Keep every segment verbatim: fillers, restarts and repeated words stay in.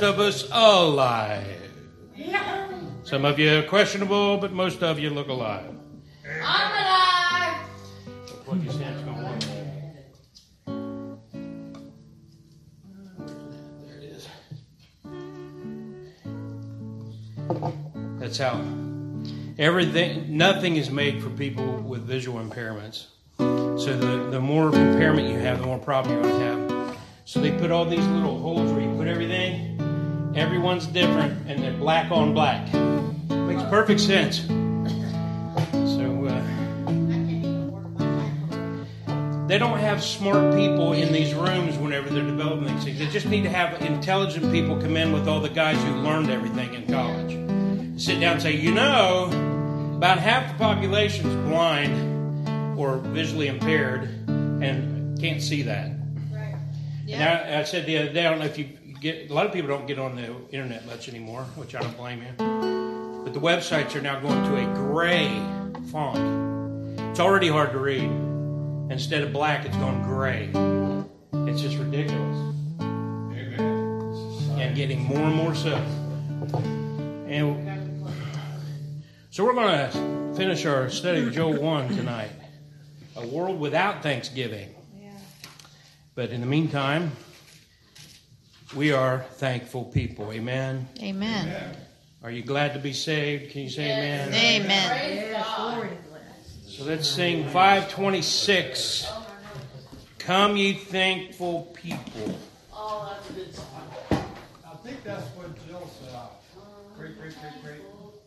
of us alive. Some of you are questionable, but most of you look alive. I'm alive. What you stand for? There it is. That's how everything, nothing is made for people with visual impairments. So the, the more impairment you have, the more problem you're going to have. So they put all these little holes where you put everything. Everyone's different, and they're black on black. Makes perfect sense. So uh, they don't have smart people in these rooms whenever they're developing these things. They just need to have intelligent people come in with all the guys who learned everything in college. Sit down and say, you know, about half the population is blind or visually impaired and can't see that. Right. Yeah. And I, I said the other day, I don't know if you get, a lot of people don't get on the internet much anymore, which I don't blame you. But the websites are now going to a gray font. It's already hard to read. Instead of black, it's going gray. It's just ridiculous. Amen. And getting more and more so. And so we're going to finish our study of Joel one tonight. A world without Thanksgiving. Yeah. But in the meantime, we are thankful people. Amen? Amen. Amen. Are you glad to be saved? Can you say amen? Amen. Amen. So let's sing five twenty-six. Come ye thankful people. Oh, that's a good song. I think that's what Jill said. Great, great, great, great.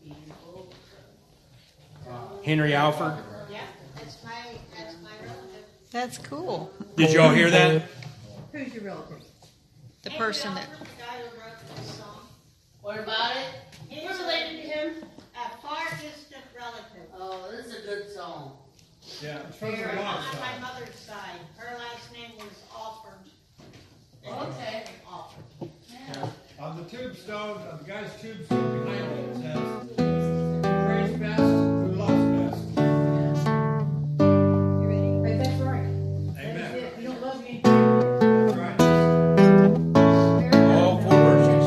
Henry Alford. Yeah, that's my, that's my relative. That's cool. Did y'all hear that? Who's your relative? The person that. The guy who wrote this song. What about it? Who's related to him? A far distant relative. Oh, this is a good song. Yeah, it's from the Here, law on my side. mother's side. Her last name was Alford. Okay. Alford. Yeah. On the tombstone, on the guy's tombstone behind it, it says, praise best who loves best. You ready? Right, that's right. Amen. That's it. You don't love me. That's right. All four verses.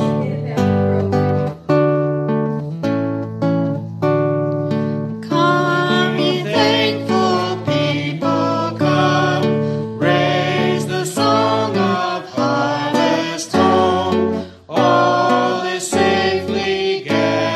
Come, ye thankful people, come, raise the song of harvest home. All is safely gathered.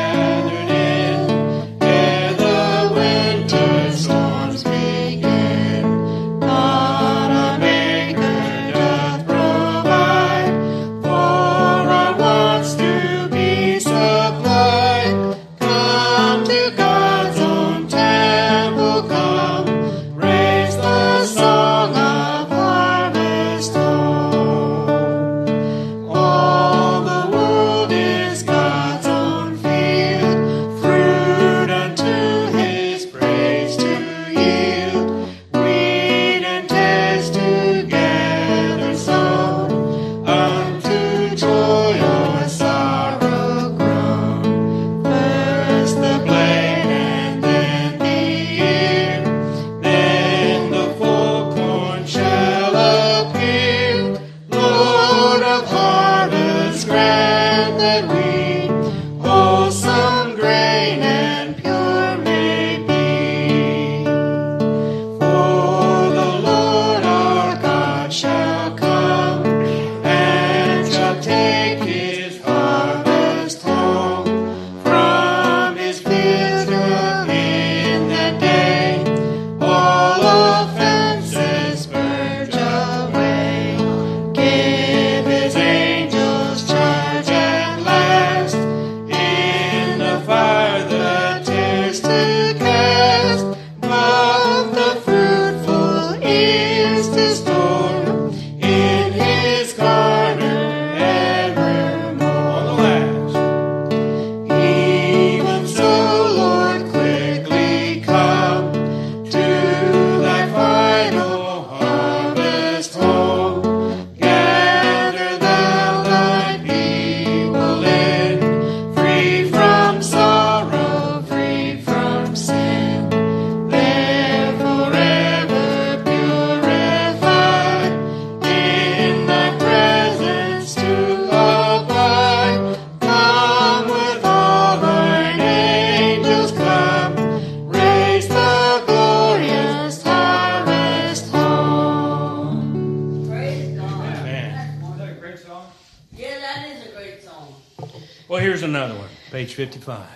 page fifty-five.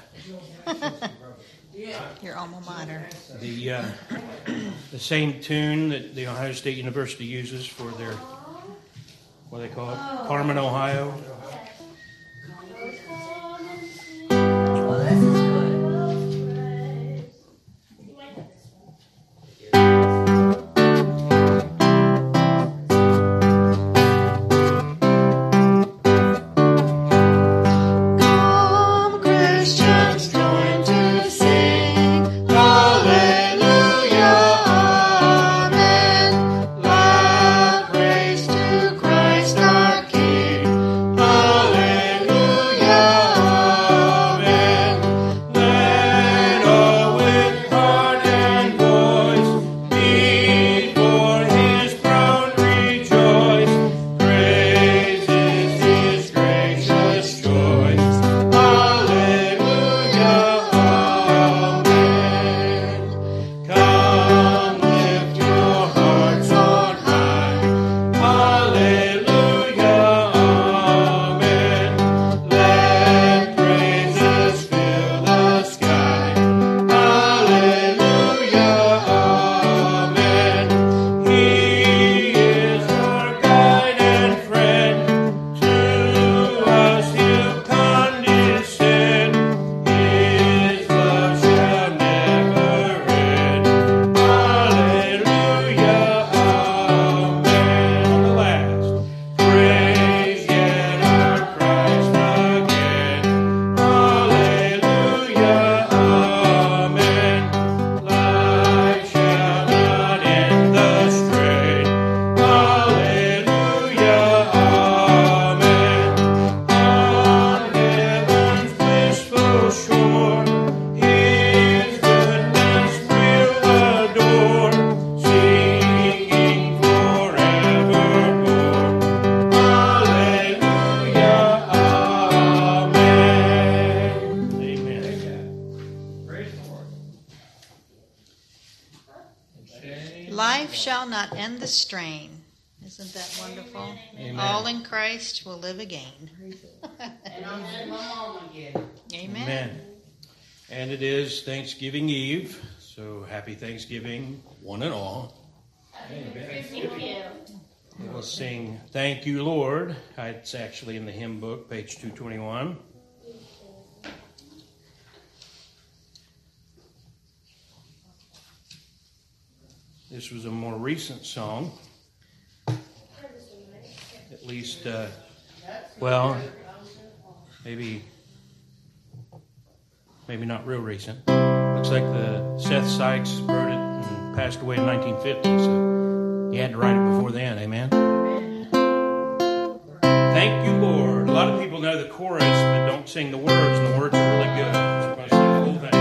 Your alma mater. The uh, the same tune that the Ohio State University uses for their, what do they call it? Carmen, Ohio. Well, this is good. Come, Christians, join to sing. Hallelujah, amen. Loud praise to Christ our King. Hallelujah, amen. Let all with heart and voice before His throne rejoice. Praises His gracious choice. Hallelujah, amen. Come, lift your hearts on high. Hallelujah, amen. Let praises fill the sky. Hallelujah, amen. He is our guide and friend. To us He'll condescend. His love shall never end. Hallelujah, amen. On the last. Praise yet our Christ again. Hallelujah, amen. Life shall not end the strain. Hallelujah, amen. On heaven's blissful shore, His goodness we'll adore, singing forevermore. Hallelujah, amen. Amen. Praise the Lord. Life shall not end the strain. Isn't that wonderful? Amen. All in Christ will live again. And I'm letting my mama get it. Amen. Amen. And it is Thanksgiving Eve, so happy Thanksgiving, one and all. Thank you. We'll sing Thank You, Lord. It's actually in the hymn book, page two twenty-one. This was a more recent song. At least, uh, well, maybe, maybe not real recent. Looks like the Seth Sykes wrote it and passed away in nineteen fifty, so he had to write it before then. Amen. Thank you, Lord. A lot of people know the chorus, but don't sing the words, and the words are really good. So we're going to sing the whole thing.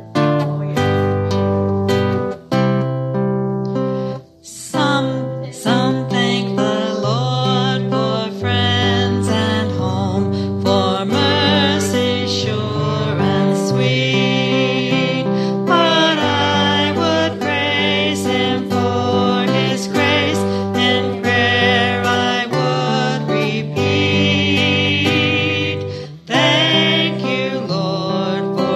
Some, some thank the Lord for friends and home, for mercy sure and sweet. But I would praise Him for His grace. In prayer I would repeat. Thank you, Lord, for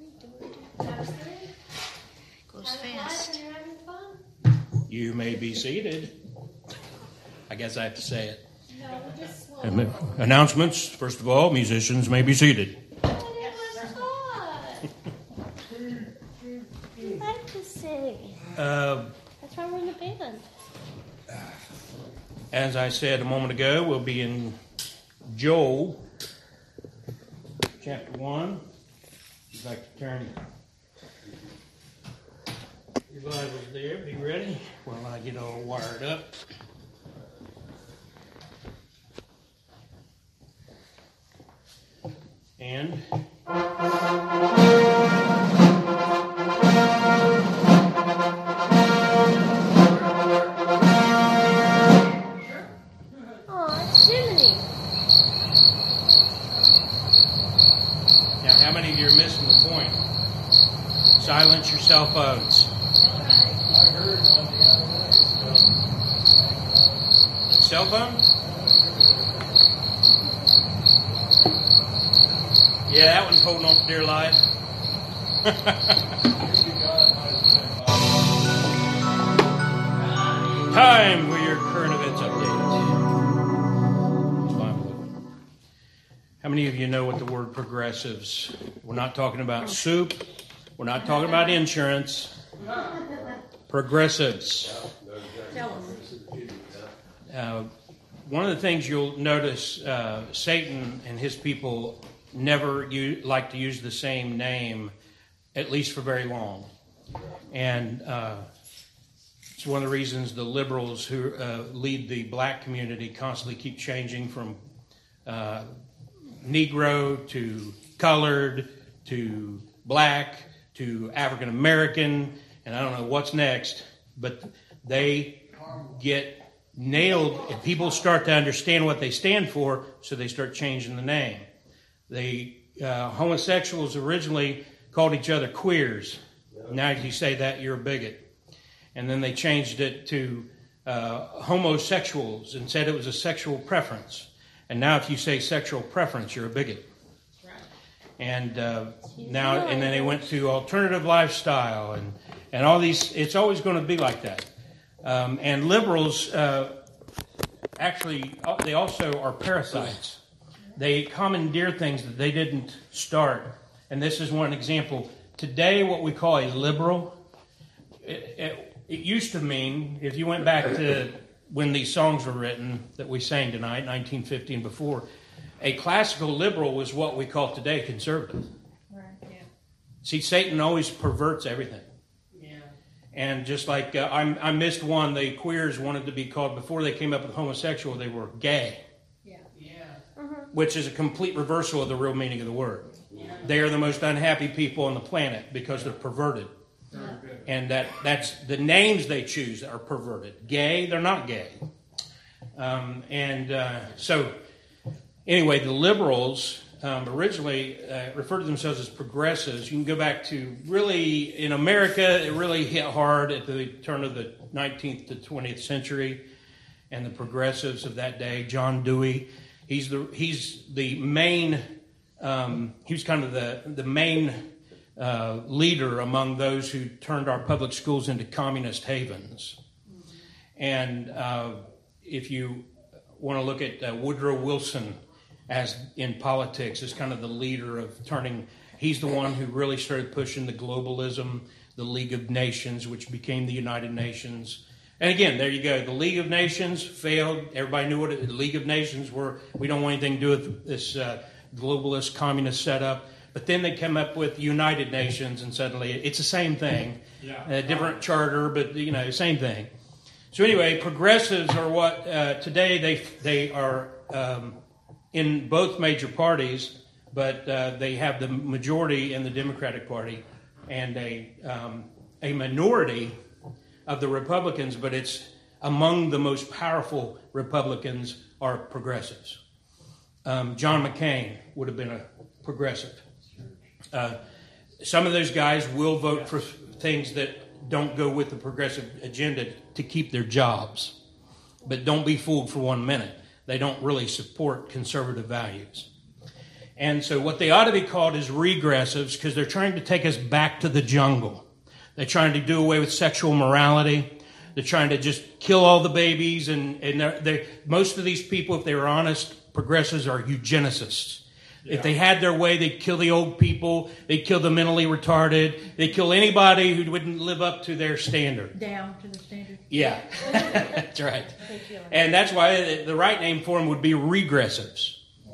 Goes fast. You may be seated. I guess I have to say it. No, we're just slow. Um, Announcements. First of all, musicians may be seated. It was fun. We like to sing. Uh, That's why we're in the band. as I said a moment ago, we'll be in Joel, chapter one. If you'd like to turn your Bibles there, be ready while I get all wired up. And Oh, it's Jiminy. now, how many of you are missing the point? Silence your cell phones. Cell phone? Yeah, that one's holding on for dear life. Time for your current events update. How many of you know what the word progressives? We're not talking about soup. We're not talking about insurance. Progressives. Uh, one of the things you'll notice, uh, Satan and his people never u- like to use the same name, at least for very long. And uh, it's one of the reasons the liberals who uh, lead the black community constantly keep changing from uh, Negro to colored to black to African American, and I don't know what's next, but they get nailed if people start to understand what they stand for, so they start changing the name. The uh, homosexuals originally called each other queers. Now if you say that, you're a bigot. And then they changed it to uh, homosexuals and said it was a sexual preference. And now if you say sexual preference, you're a bigot. And uh, now, and then they went to alternative lifestyle and, and all these. It's always going to be like that. Um, and liberals, uh, actually, they also are parasites. They commandeer things that they didn't start. And this is one example. Today, what we call a liberal, it, it, it used to mean, if you went back to when these songs were written that we sang tonight, nineteen fifty and before, a classical liberal was what we call today conservative. Right, yeah. See, Satan always perverts everything. Yeah. And just like uh, I, I missed one, the queers wanted to be called, before they came up with homosexual, they were gay. Yeah. Yeah. Which is a complete reversal of the real meaning of the word. Yeah. They are the most unhappy people on the planet because they're perverted. Yeah. And that that's the names they choose are perverted. Gay, they're not gay. Um, and uh, so, anyway, the liberals um, originally uh, referred to themselves as progressives. You can go back to really, in America, it really hit hard at the turn of the nineteenth to twentieth century. And the progressives of that day, John Dewey, He's the he's the main um, he was kind of the the main uh, leader among those who turned our public schools into communist havens. Mm-hmm. And uh, if you want to look at uh, Woodrow Wilson as in politics as kind of the leader of turning, he's the one who really started pushing the globalism, the League of Nations, which became the United Nations. And again, there you go. The League of Nations failed. Everybody knew what it, the League of Nations were. We don't want anything to do with this uh, globalist communist setup. But then they come up with United Nations, and suddenly it's the same thing. Yeah. A different charter, but, you know, same thing. So anyway, progressives are what, uh, today they they are um, in both major parties, but uh, they have the majority in the Democratic Party and a um, a minority of the Republicans, but it's among the most powerful Republicans are progressives. Um, John McCain would have been a progressive. Uh, some of those guys will vote for things that don't go with the progressive agenda to keep their jobs. But don't be fooled for one minute. They don't really support conservative values. And so what they ought to be called is regressives, because they're trying to take us back to the jungle. They're trying to do away with sexual morality. They're trying to just kill all the babies. And, and they're, they're, most of these people, if they were honest, progressives are eugenicists. Yeah. If they had their way, they'd kill the old people. They'd kill the mentally retarded. They'd kill anybody who wouldn't live up to their standard. Down to the standard. Yeah, that's right. And that's why the right name for them would be regressives.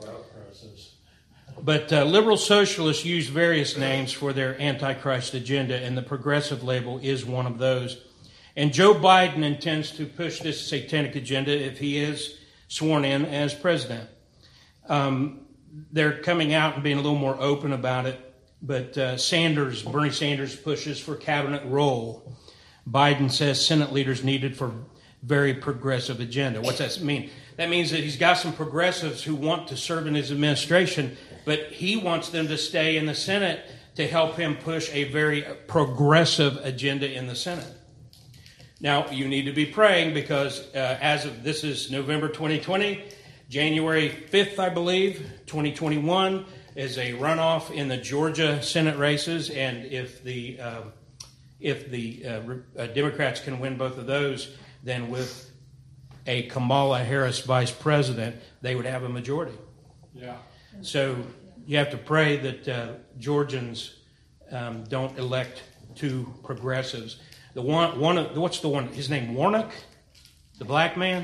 But uh, liberal socialists use various names for their antichrist agenda, and the progressive label is one of those. And Joe Biden intends to push this satanic agenda if he is sworn in as president. Um, they're coming out and being a little more open about it, but uh, Sanders, Bernie Sanders pushes for cabinet role. Biden says Senate leaders needed for very progressive agenda. What's that mean? That means that he's got some progressives who want to serve in his administration, but he wants them to stay in the Senate to help him push a very progressive agenda in the Senate. Now, you need to be praying because uh, as of this is November twenty twenty, January fifth, I believe, twenty twenty-one, is a runoff in the Georgia Senate races, and if the uh, if the uh, uh, Democrats can win both of those, then with a Kamala Harris vice president, they would have a majority. Yeah. So you have to pray that uh, Georgians um, don't elect two progressives. The one, one, of, what's the one? His name Warnock, the black man.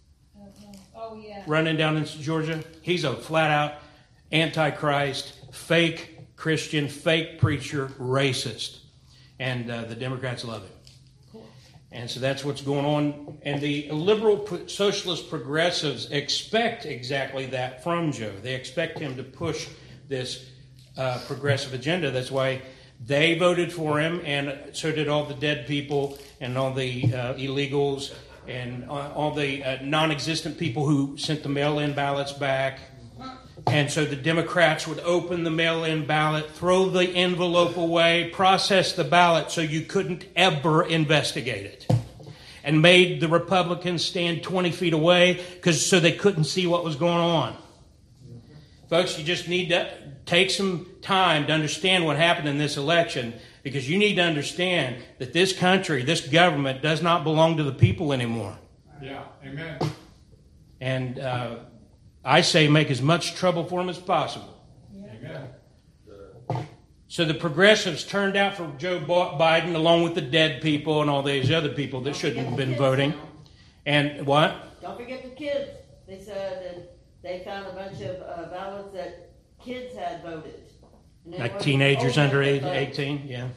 Oh yeah. Running down in Georgia. He's a flat out antichrist, fake Christian, fake preacher, racist, and uh, the Democrats love him. And so that's what's going on. And the liberal socialist progressives expect exactly that from Joe. They expect him to push this uh, progressive agenda. That's why they voted for him, and so did all the dead people and all the uh, illegals and all the uh, non-existent people who sent the mail-in ballots back. And so the Democrats would open the mail-in ballot, throw the envelope away, process the ballot so you couldn't ever investigate it. And made the Republicans stand twenty feet away because so they couldn't see what was going on. Folks, you just need to take some time to understand what happened in this election, because you need to understand that this country, this government, does not belong to the people anymore. Yeah, amen. And uh, I say make as much trouble for them as possible. Amen. So the progressives turned out for Joe Biden along with the dead people and all these other people that shouldn't have been voting. And what? Don't forget the kids. They said that they found a bunch of uh, ballots that kids had voted. Like teenagers under eighteen, yeah.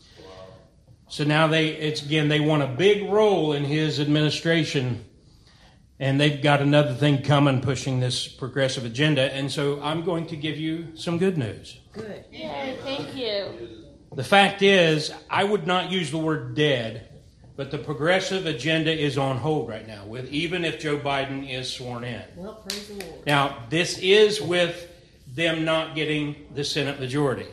So now they, it's again, they want a big role in his administration, and they've got another thing coming pushing this progressive agenda. And so I'm going to give you some good news. Good. Yay, thank you. The fact is, I would not use the word dead, but the progressive agenda is on hold right now, with even if Joe Biden is sworn in. Well, praise the Lord. Now, this is with them not getting the Senate majority.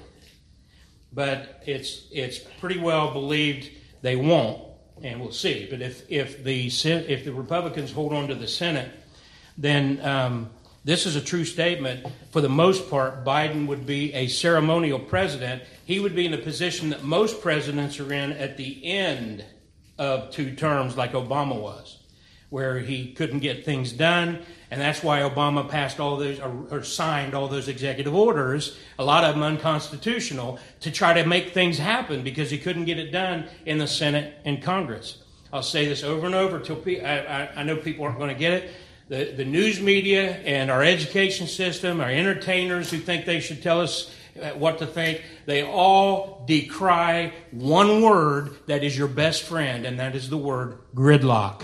But it's it's pretty well believed they won't, and we'll see. But if if the if the Republicans hold on to the Senate, then um, this is a true statement. For the most part, Biden would be a ceremonial president. He would be in a position that most presidents are in at the end of two terms, like Obama was, where he couldn't get things done. And that's why Obama passed all those, or, or signed all those executive orders, a lot of them unconstitutional, to try to make things happen because he couldn't get it done in the Senate and Congress. I'll say this over and over till pe- I, I, I know people aren't going to get it. The, the news media and our education system, our entertainers who think they should tell us what to think, they all decry one word that is your best friend, and that is the word gridlock.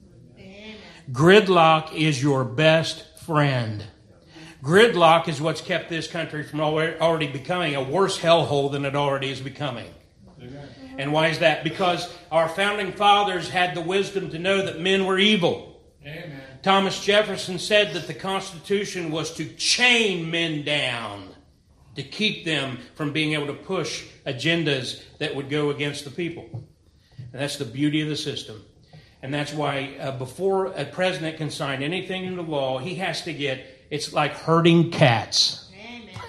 Gridlock is your best friend. Gridlock is what's kept this country from already becoming a worse hellhole than it already is becoming. Amen. And why is that? Because our founding fathers had the wisdom to know that men were evil. Amen. Thomas Jefferson said that the Constitution was to chain men down, to keep them from being able to push agendas that would go against the people. And that's the beauty of the system. And that's why uh, before a president can sign anything into law, he has to get, it's like herding cats. Amen.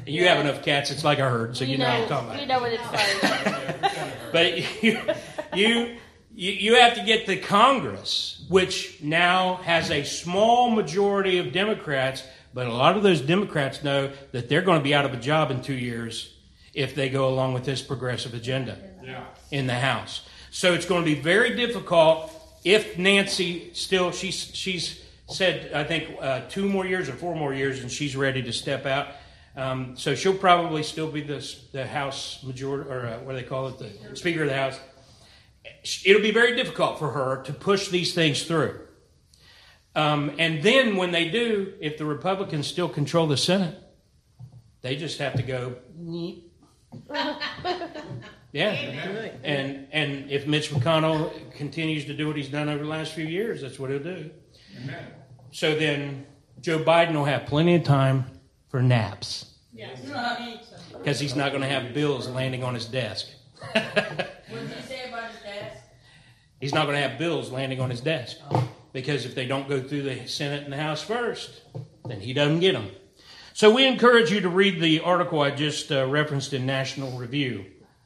You have enough cats, it's like a herd, so you, you know, know what I'm talking about. You know what it's like. But you, you, you, you have to get the Congress, which now has a small majority of Democrats, but a lot of those Democrats know that they're going to be out of a job in two years if they go along with this progressive agenda Yeah. in the House. So it's going to be very difficult if Nancy still, she's, she's said, I think, uh, two more years or four more years, and she's ready to step out. Um, so she'll probably still be the, the House majority, or uh, what do they call it, the Speaker of the House. It'll be very difficult for her to push these things through. Um, and then when they do, if the Republicans still control the Senate, they just have to go, yeah. And and if Mitch McConnell continues to do what he's done over the last few years, that's what he'll do. Amen. So then Joe Biden will have plenty of time for naps. Yes. Because he's not going to have bills landing on his desk. What did he say about his desk? He's not going to have bills landing on his desk. Because if they don't go through the Senate and the House first, then he doesn't get them. So we encourage you to read the article I just uh, referenced in National Review.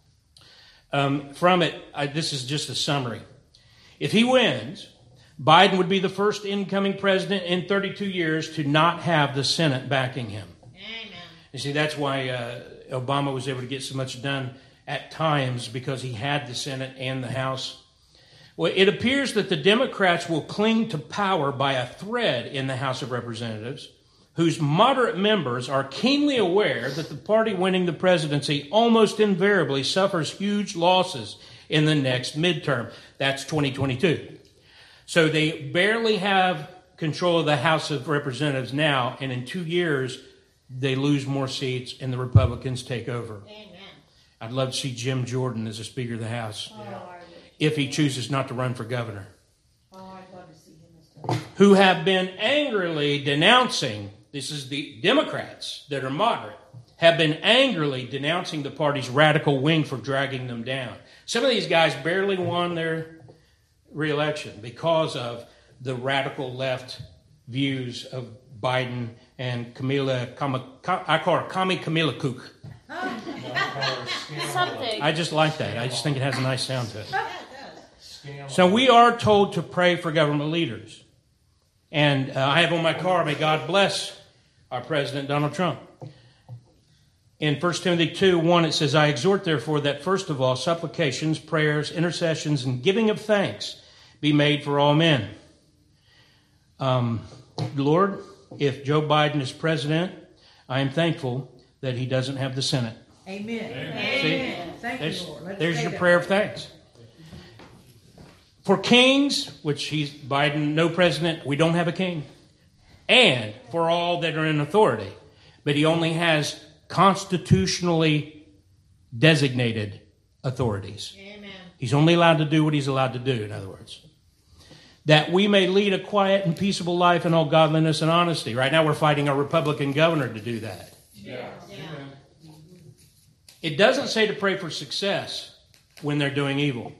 Um, from it, I, this is just a summary. If he wins, Biden would be the first incoming president in thirty-two years to not have the Senate backing him. Amen. You see, that's why uh, Obama was able to get so much done at times, because he had the Senate and the House. Well, it appears that the Democrats will cling to power by a thread in the House of Representatives, whose moderate members are keenly aware that the party winning the presidency almost invariably suffers huge losses in the next midterm. That's twenty twenty-two. So they barely have control of the House of Representatives now, and in two years, they lose more seats and the Republicans take over. Amen. I'd love to see Jim Jordan as a Speaker of the House, Yeah. if he chooses not to run for governor, Oh, I'd love to see him as well. who have been angrily denouncing, this is the Democrats that are moderate, have been angrily denouncing the party's radical wing for dragging them down. Some of these guys barely won their reelection because of the radical left views of Biden and Camila, I call her Kami Camila Cook. Something. I just like that. I just think it has a nice sound to it. Yeah, it does. So we are told to pray for government leaders. And uh, I have on my car, may God bless our President Donald Trump. In First Timothy two one, it says, I exhort therefore that first of all supplications, prayers, intercessions, and giving of thanks be made for all men. Um, Lord, if Joe Biden is president, I am thankful that he doesn't have the Senate. Amen. See? Amen. Thank There's, you, Lord. Let's there's say your that. prayer of thanks. For kings, which he's Biden, no president, we don't have a king. And for all that are in authority. But he only has constitutionally designated authorities. Amen. He's only allowed to do what he's allowed to do, in other words. That we may lead a quiet and peaceable life in all godliness and honesty. Right now we're fighting a Republican governor to do that. Yeah. Yeah. It doesn't say to pray for success when they're doing evil.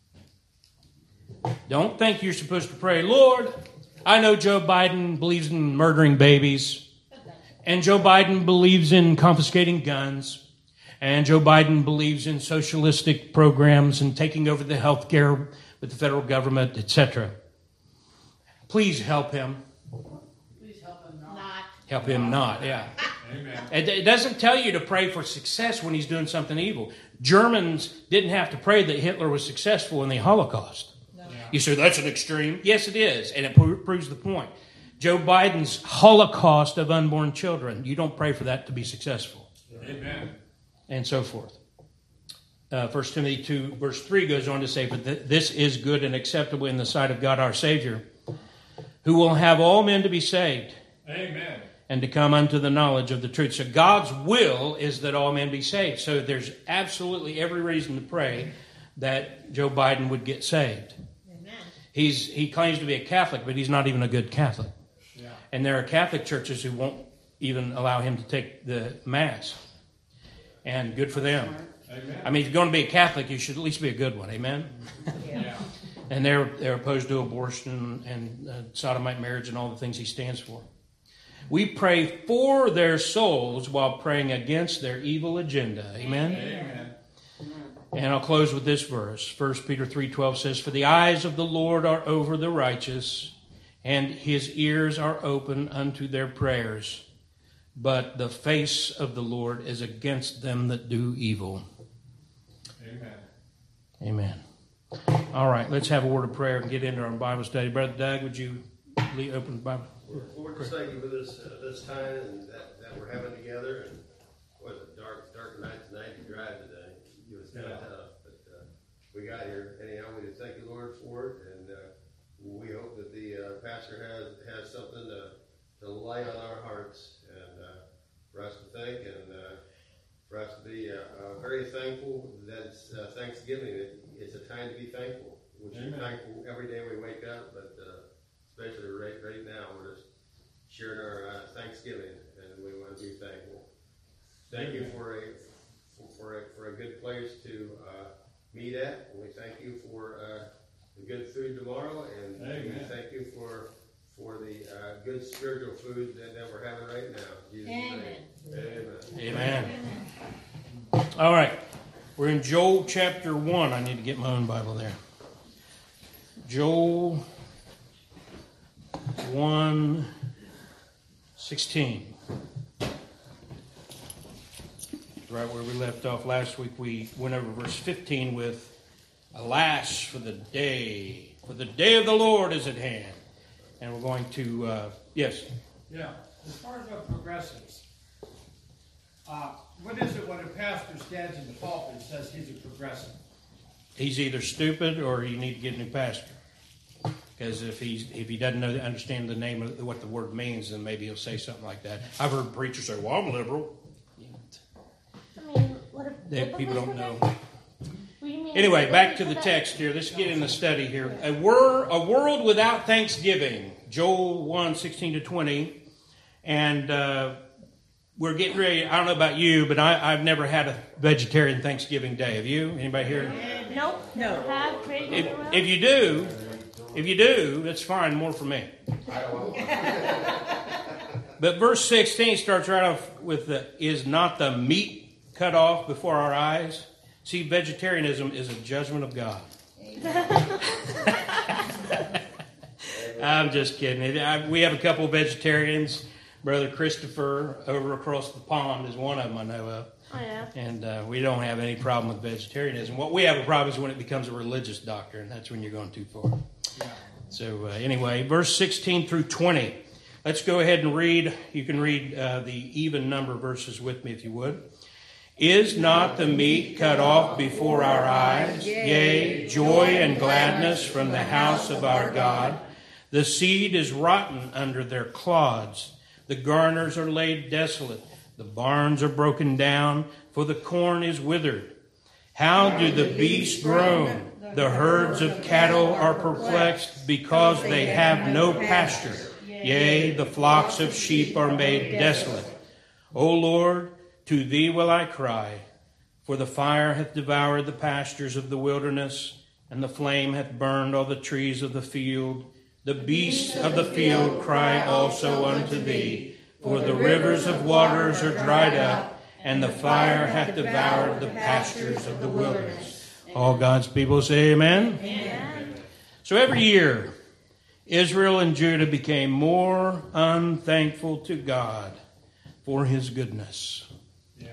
Don't think you're supposed to pray, Lord, I know Joe Biden believes in murdering babies, and Joe Biden believes in confiscating guns, and Joe Biden believes in socialistic programs and taking over the health care with the federal government, et cetera. Please help him. Not. Help him not, yeah. Amen. It, it doesn't tell you to pray for success when he's doing something evil. Germans didn't have to pray that Hitler was successful in the Holocaust. You say, that's an extreme. Yes, it is, and it pro- proves the point. Joe Biden's Holocaust of unborn children, you don't pray for that to be successful. Amen. And so forth. Uh, First Timothy two, verse three goes on to say, but th- this is good and acceptable in the sight of God our Savior, who will have all men to be saved Amen. and to come unto the knowledge of the truth. So God's will is that all men be saved. So there's absolutely every reason to pray that Joe Biden would get saved. Amen. He's he claims to be a Catholic, but he's not even a good Catholic. Yeah. And there are Catholic churches who won't even allow him to take the Mass. And good for them. Amen. I mean, if you're going to be a Catholic, you should at least be a good one. Amen? Yeah. And they're they're opposed to abortion and uh, sodomite marriage and all the things he stands for. We pray for their souls while praying against their evil agenda. Amen? Amen. And I'll close with this verse. First Peter three twelve says, "For the eyes of the Lord are over the righteous, and his ears are open unto their prayers. But the face of the Lord is against them that do evil." Amen. Amen. All right, let's have a word of prayer and get into our Bible study. Brother Doug, would you lead, open the Bible? Lord, just thank you for this uh, this time and that, that we're having together. And what a dark, dark night tonight to drive today. It was kind of Yeah. tough, but uh, we got here. Anyhow, we just thank you, Lord, for it. And uh, we hope that the uh, pastor has has something to, to lay on our hearts and uh, for us to think and uh, for us to be uh, uh, very thankful that it's uh, Thanksgiving. It, it's a time to be thankful. We should be Amen. thankful every day we wake up, but uh, especially right right now, we're just sharing our uh, Thanksgiving, and we want to be thankful. Thank you for a for, for a for a good place to uh, meet at. And we thank you for uh, the good food tomorrow, and Amen. we thank you for for the uh, good spiritual food that, that we're having right now. In Jesus' name. Amen. Amen. All right. We're in Joel chapter one. I need to get my own Bible there. Joel one sixteen. Right where we left off last week, we went over verse fifteen with, "Alas for the day, for the day of the Lord is at hand." And we're going to, uh, yes. Yeah. As far as our progressives, uh, what is it when a pastor stands in the pulpit and says he's a progressive? He's either stupid or you need to get a new pastor. Because if he's if he doesn't know understand the name of what the word means, then maybe he'll say something like that. I've heard preachers say, "Well, I'm liberal." I mean, what if That people don't know. What do you mean? Anyway, back to the text here. Let's get in the study here. A, wor- a world without thanksgiving. Joel one sixteen to twenty, and uh, we're getting ready. I don't know about you, but I, I've never had a vegetarian Thanksgiving Day. Have you? Anybody here? Nope. No. Have crazy If, if you do, if you do, that's fine. More for me. But verse sixteen starts right off with the, "Is not the meat cut off before our eyes?" See, vegetarianism is a judgment of God. I'm just kidding. I, we have a couple of vegetarians. Brother Christopher over across the pond is one of them I know of. Oh, yeah. And uh, we don't have any problem with vegetarianism. What we have a problem is when it becomes a religious doctrine. That's when you're going too far. Yeah. So uh, anyway, verse sixteen through twenty. Let's go ahead and read. You can read uh, the even number verses with me if you would. "Is not the meat cut off before our eyes? Yea, joy and gladness from the house of our God. The seed is rotten under their clods. The garners are laid desolate. The barns are broken down, for the corn is withered. How do the beasts groan? The herds of cattle are perplexed, because they have no pasture. Yea, the flocks of sheep are made desolate. O Lord, to thee will I cry, for the fire hath devoured the pastures of the wilderness, and the flame hath burned all the trees of the field. The beasts of the field cry also unto thee, for the rivers of waters are dried up, and the fire hath devoured the pastures of the wilderness. All God's people say amen. Amen. So every year, Israel and Judah became more unthankful to God for his goodness. Yeah.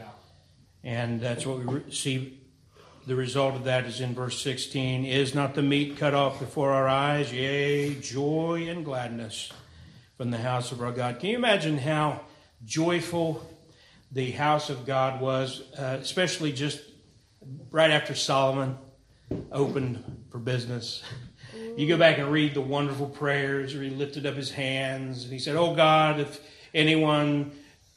And that's what we see. The result of that is in verse sixteen. "Is not the meat cut off before our eyes? Yea, joy and gladness from the house of our God." Can you imagine how joyful the house of God was, uh, especially just right after Solomon opened for business? You go back and read the wonderful prayers where he lifted up his hands and he said, "Oh God, if anyone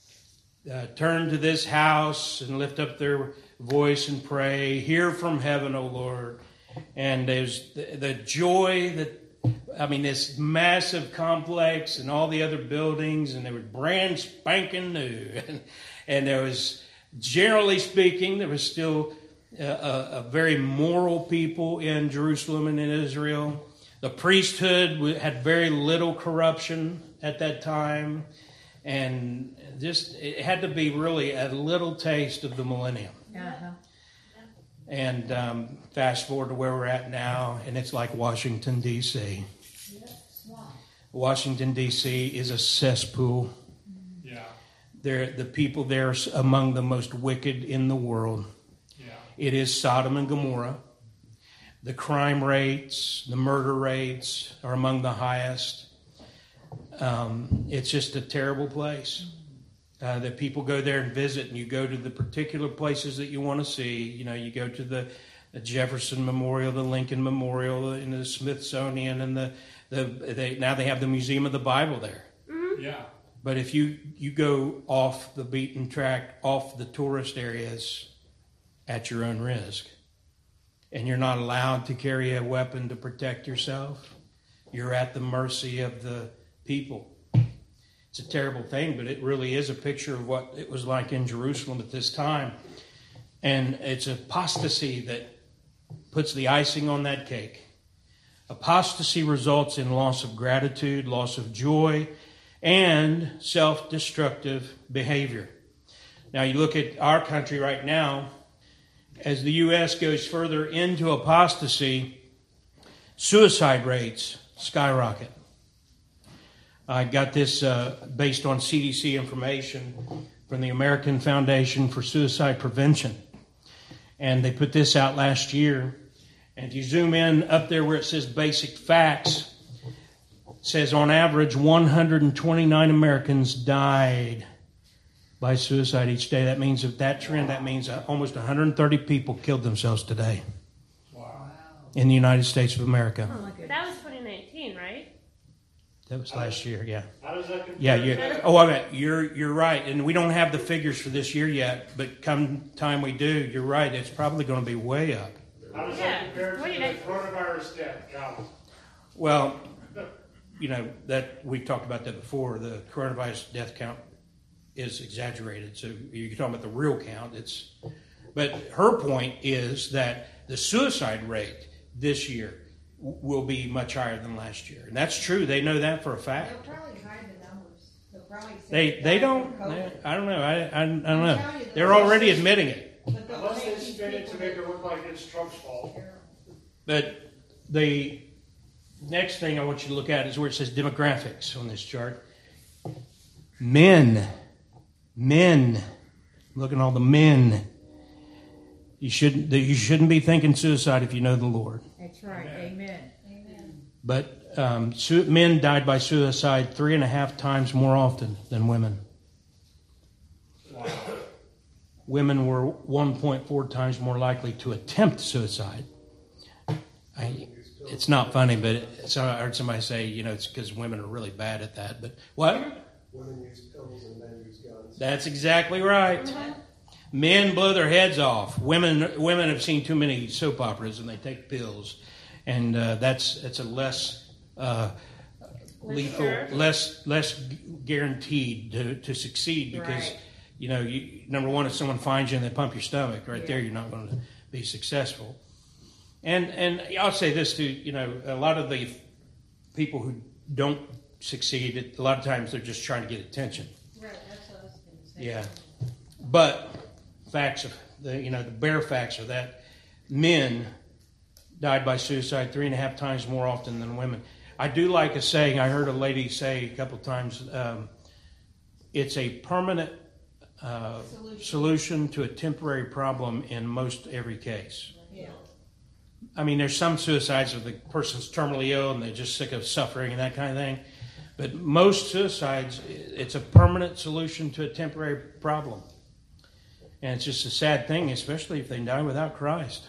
uh, turn to this house and lift up their voice and pray, hear from heaven, O Lord." And there's the, the joy that, I mean, this massive complex and all the other buildings, and they were brand spanking new. And, and there was, generally speaking, there was still a, a, a very moral people in Jerusalem and in Israel. The priesthood had very little corruption at that time. And just, it had to be really a little taste of the millennium. Uh-huh. And um, fast forward to where we're at now, and it's like Washington, D C Washington, D C is a cesspool. Yeah. They're, the people there are among the most wicked in the world. Yeah. It is Sodom and Gomorrah. The crime rates, the murder rates are among the highest. Um, it's just a terrible place. Uh, that people go there and visit, and you go to the particular places that you want to see. You know, you go to the, the Jefferson Memorial, the Lincoln Memorial, and the Smithsonian, and the, the they, now they have the Museum of the Bible there. Mm-hmm. Yeah. But if you, you go off the beaten track, off the tourist areas at your own risk, and you're not allowed to carry a weapon to protect yourself, you're at the mercy of the people. It's a terrible thing, but it really is a picture of what it was like in Jerusalem at this time. And it's apostasy that puts the icing on that cake. Apostasy results in loss of gratitude, loss of joy, and self-destructive behavior. Now, you look at our country right now, as the U S goes further into apostasy, suicide rates skyrocket. I got this uh, based on C D C information from the American Foundation for Suicide Prevention. And they put this out last year. And if you zoom in up there where it says basic facts, it says on average one hundred twenty-nine Americans died by suicide each day. That means if that trend, that means almost one hundred thirty people killed themselves today. Wow. In the United States of America. Oh, my goodness. That was twenty nineteen, right? That was last year, yeah. How does that compare? Yeah, you. Oh, I mean, you're you're right, and we don't have the figures for this year yet. But come time we do, you're right. It's probably going to be way up. How does Yeah. that compare to What do you the think? coronavirus death count? Well, you know that we talked about that before. The coronavirus death count is exaggerated. So you're talking about the real count. It's, but her point is that the suicide rate this year will be much higher than last year, and that's true. They know that for a fact. They'll probably hide the numbers. They'll probably say They that they from don't. COVID. I don't know. I I, I don't I'm know. telling you, They're those- already admitting it. But they'll Unless they make these spin it to people make it look like it's Trump's fault. But the next thing I want you to look at is where it says demographics on this chart. Men, men. Look at all the men. You shouldn't. You shouldn't be thinking suicide if you know the Lord. That's right. Amen. Amen. But um, su- men died by suicide three and a half times more often than women. Wow. Women were one point four times more likely to attempt suicide. I, it's not funny, but it, so I heard somebody say, you know, it's because women are really bad at that. But what? Women use pills and men use guns. That's exactly right. Men blow their heads off. Women women have seen too many soap operas and they take pills, and uh, that's it's a less uh, lethal, sure. less less guaranteed to, to succeed because Right. you know you, number one, if someone finds you and they pump your stomach right Yeah. there, you're not going to be successful. And and I'll say this too, you know, a lot of the people who don't succeed, a lot of times they're just trying to get attention. Right. That's what I was going to say. Yeah, but facts of the you know the bare facts are that men died by suicide three and a half times more often than women. I do like a saying I heard a lady say a couple of times. Um, it's a permanent uh, Solution. solution to a temporary problem in most every case. Yeah. I mean, there's some suicides where the person's terminally ill and they're just sick of suffering and that kind of thing. But most suicides, it's a permanent solution to a temporary problem. And it's just a sad thing, especially if they die without Christ.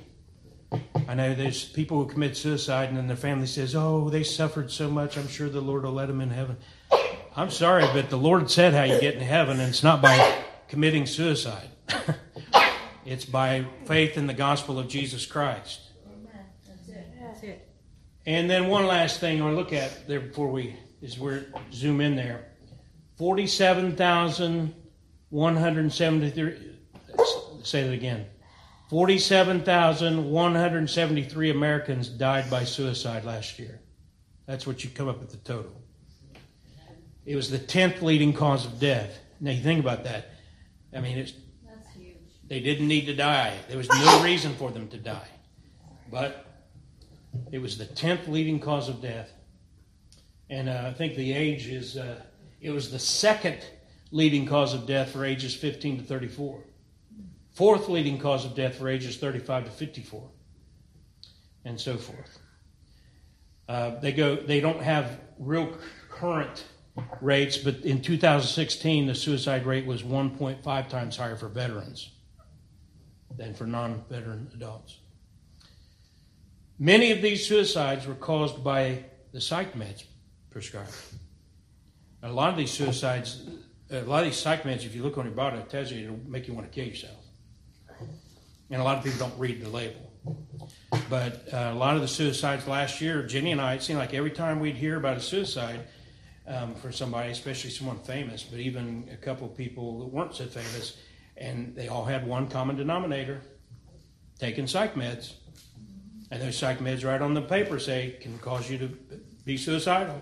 I know there's people who commit suicide and then their family says, oh, they suffered so much, I'm sure the Lord will let them in heaven. I'm sorry, but the Lord said how you get in heaven, and it's not by committing suicide. It's by faith in the gospel of Jesus Christ. Amen. That's it. That's it. And then one last thing I want to look at there before we is where zoom in there. Forty-seven thousand one hundred seventy-three. Say that again. Forty-seven thousand one hundred seventy-three Americans died by suicide last year. That's what you come up with the total. It was the tenth leading cause of death. Now you think about that. I mean, it's, That's huge. they didn't need to die. There was no reason for them to die. But it was the tenth leading cause of death. And uh, I think the age is, uh, it was the second leading cause of death for ages fifteen to thirty-four. Fourth leading cause of death for ages thirty-five to fifty-four. And so forth. Uh, they go. They don't have real current rates, but in two thousand sixteen, the suicide rate was one point five times higher for veterans than for non-veteran adults. Many of these suicides were caused by the psych meds prescribed. A lot of these suicides, a lot of these psych meds, if you look on your bottle, it tells you it'll make you want to kill yourself. And a lot of people don't read the label. But uh, a lot of the suicides last year, Jenny and I, it seemed like every time we'd hear about a suicide um, for somebody, especially someone famous, but even a couple of people that weren't so famous, and they all had one common denominator, taking psych meds. And those psych meds right on the paper say can cause you to be suicidal.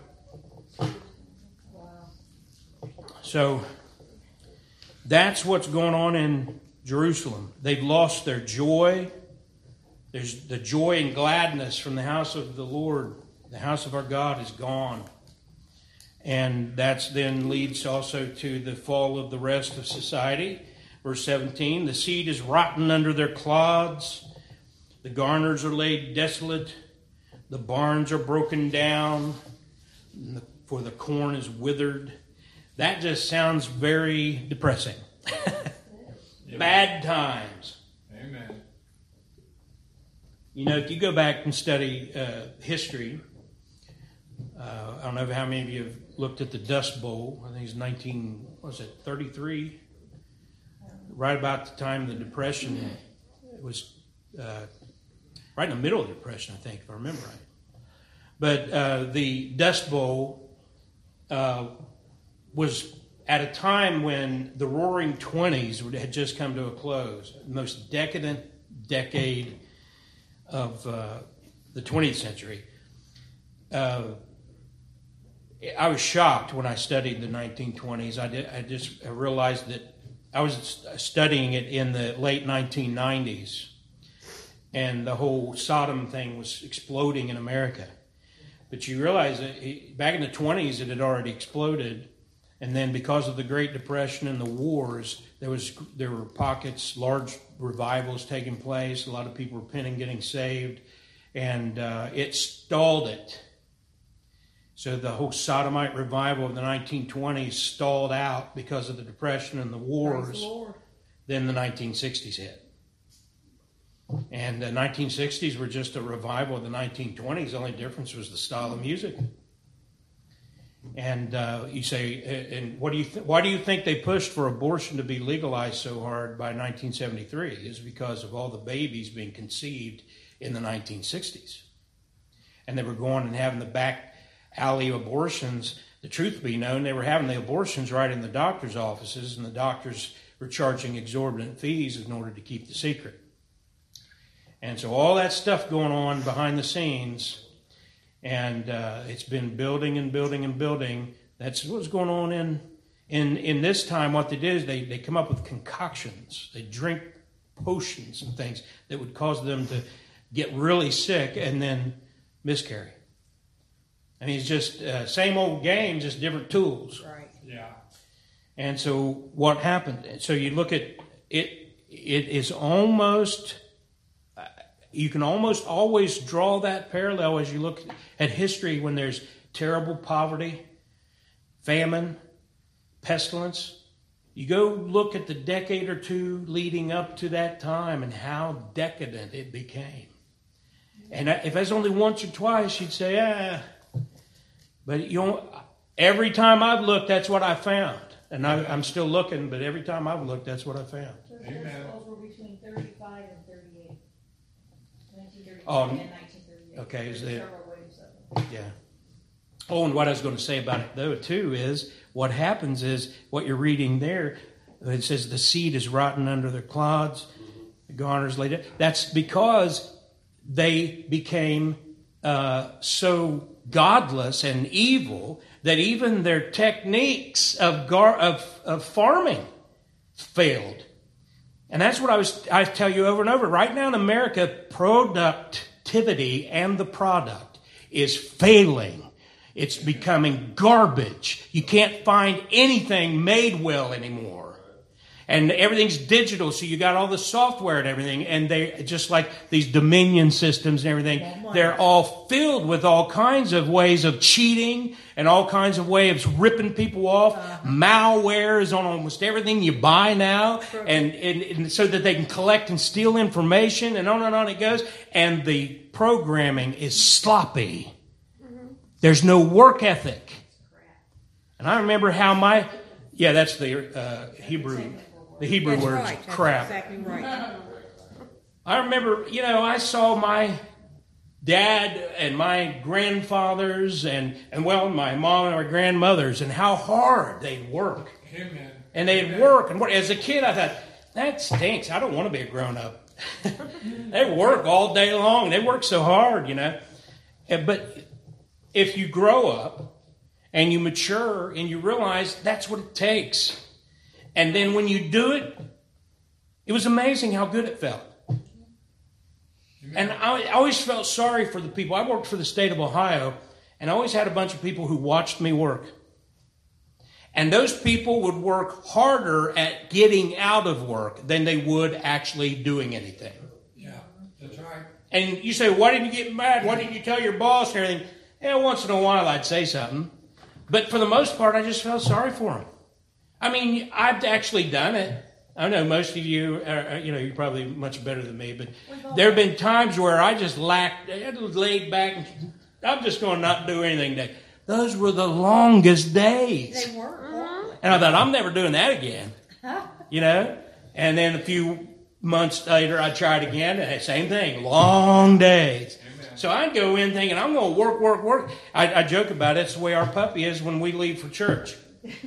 So that's what's going on in Jerusalem. They've lost their joy. There's the joy and gladness from the house of the Lord. The house of our God is gone. And that then leads also to the fall of the rest of society. Verse seventeen, the seed is rotten under their clods. The garners are laid desolate. The barns are broken down. For the corn is withered. That just sounds very depressing. Bad times. Amen. You know, if you go back and study uh, history, uh, I don't know how many of you have looked at the Dust Bowl. I think it's nineteen, what was it, thirty-three? Right about the time of the Depression. It was uh, right in the middle of the Depression, I think, if I remember right. But uh, the Dust Bowl uh, was at a time when the Roaring Twenties had just come to a close. The most decadent decade of uh, the twentieth century. Uh, I was shocked when I studied the nineteen twenties. I, did, I just I realized that I was studying it in the late nineteen nineties, and the whole Sodom thing was exploding in America. But you realize that it, back in the twenties, it had already exploded. And then because of the Great Depression and the wars, there was there were pockets, large revivals taking place. A lot of people repenting, getting saved. And uh, it stalled it. So the whole Sodomite revival of the nineteen twenties stalled out because of the Depression and the wars. The Then the nineteen sixties hit. And the nineteen sixties were just a revival of the nineteen twenties. The only difference was the style of music. And uh, you say, and what do you th- why do you think they pushed for abortion to be legalized so hard by nineteen seventy-three? Is because of all the babies being conceived in the nineteen sixties. And they were going and having the back alley abortions. The truth be known, they were having the abortions right in the doctor's offices, and the doctors were charging exorbitant fees in order to keep the secret. And so all that stuff going on behind the scenes. And uh, it's been building and building and building. That's what's going on in in in this time. What they did is they, they come up with concoctions. They drink potions and things that would cause them to get really sick and then miscarry. I mean, it's just uh, same old game, just different tools. Right. Yeah. And so what happened? So you look at it. It is almost. You can almost always draw that parallel as you look at history when there's terrible poverty, famine, pestilence. You go look at the decade or two leading up to that time and how decadent it became. And if that's only once or twice, you'd say, ah. But you know, every time I've looked, that's what I found. And I, I'm still looking, but every time I've looked, that's what I found. Amen. Those were between thirty-five and thirty-eight. nineteen thirty-five Oh, and nineteen thirty-eight. okay, is There's there- several waves of them. Yeah. Oh, and what I was going to say about it, though, too, is what happens is what you're reading there. It says the seed is rotten under their clods, the garners laid it. That's because they became uh, so godless and evil that even their techniques of, gar- of, of farming failed. And that's what I was I tell you over and over. Right now in America, productivity and the product is failing. It's becoming garbage. You can't find anything made well anymore. And everything's digital, so you got all the software and everything. And they, just like these Dominion systems and everything, they're all filled with all kinds of ways of cheating and all kinds of ways of ripping people off. Uh-huh. Malware is on almost everything you buy now. And, and, and so that they can collect and steal information, and on and on it goes. And the programming is sloppy. Mm-hmm. There's no work ethic. And I remember how my, yeah, that's the uh, Hebrew. The Hebrew That's word right. is That's crap. exactly right. I remember, you know, I saw my dad and my grandfathers and, and well, my mom and my grandmothers and how hard they'd work. Amen. And they'd work and work. As a kid, I thought, that stinks. I don't want to be a grown-up. They work all day long. They work so hard, you know. But if you grow up and you mature and you realize that's what it takes. And then when you do it, it was amazing how good it felt. And I always felt sorry for the people. I worked for the state of Ohio, and I always had a bunch of people who watched me work. And those people would work harder at getting out of work than they would actually doing anything. Yeah, that's right. And you say, why didn't you get mad? Why didn't you tell your boss and everything? Yeah, once in a while I'd say something. But for the most part, I just felt sorry for them. I mean, I've actually done it. I know most of you, are, you know, you're probably much better than me, but there have been times where I just lacked, I was laid back, and I'm just going to not do anything today. Those were the longest days. They were. Mm-hmm. And I thought, I'm never doing that again, you know? And then a few months later, I tried again, and same thing, long days. Amen. So I'd go in thinking, I'm going to work, work, work. I, I joke about it. It's the way our puppy is when we leave for church.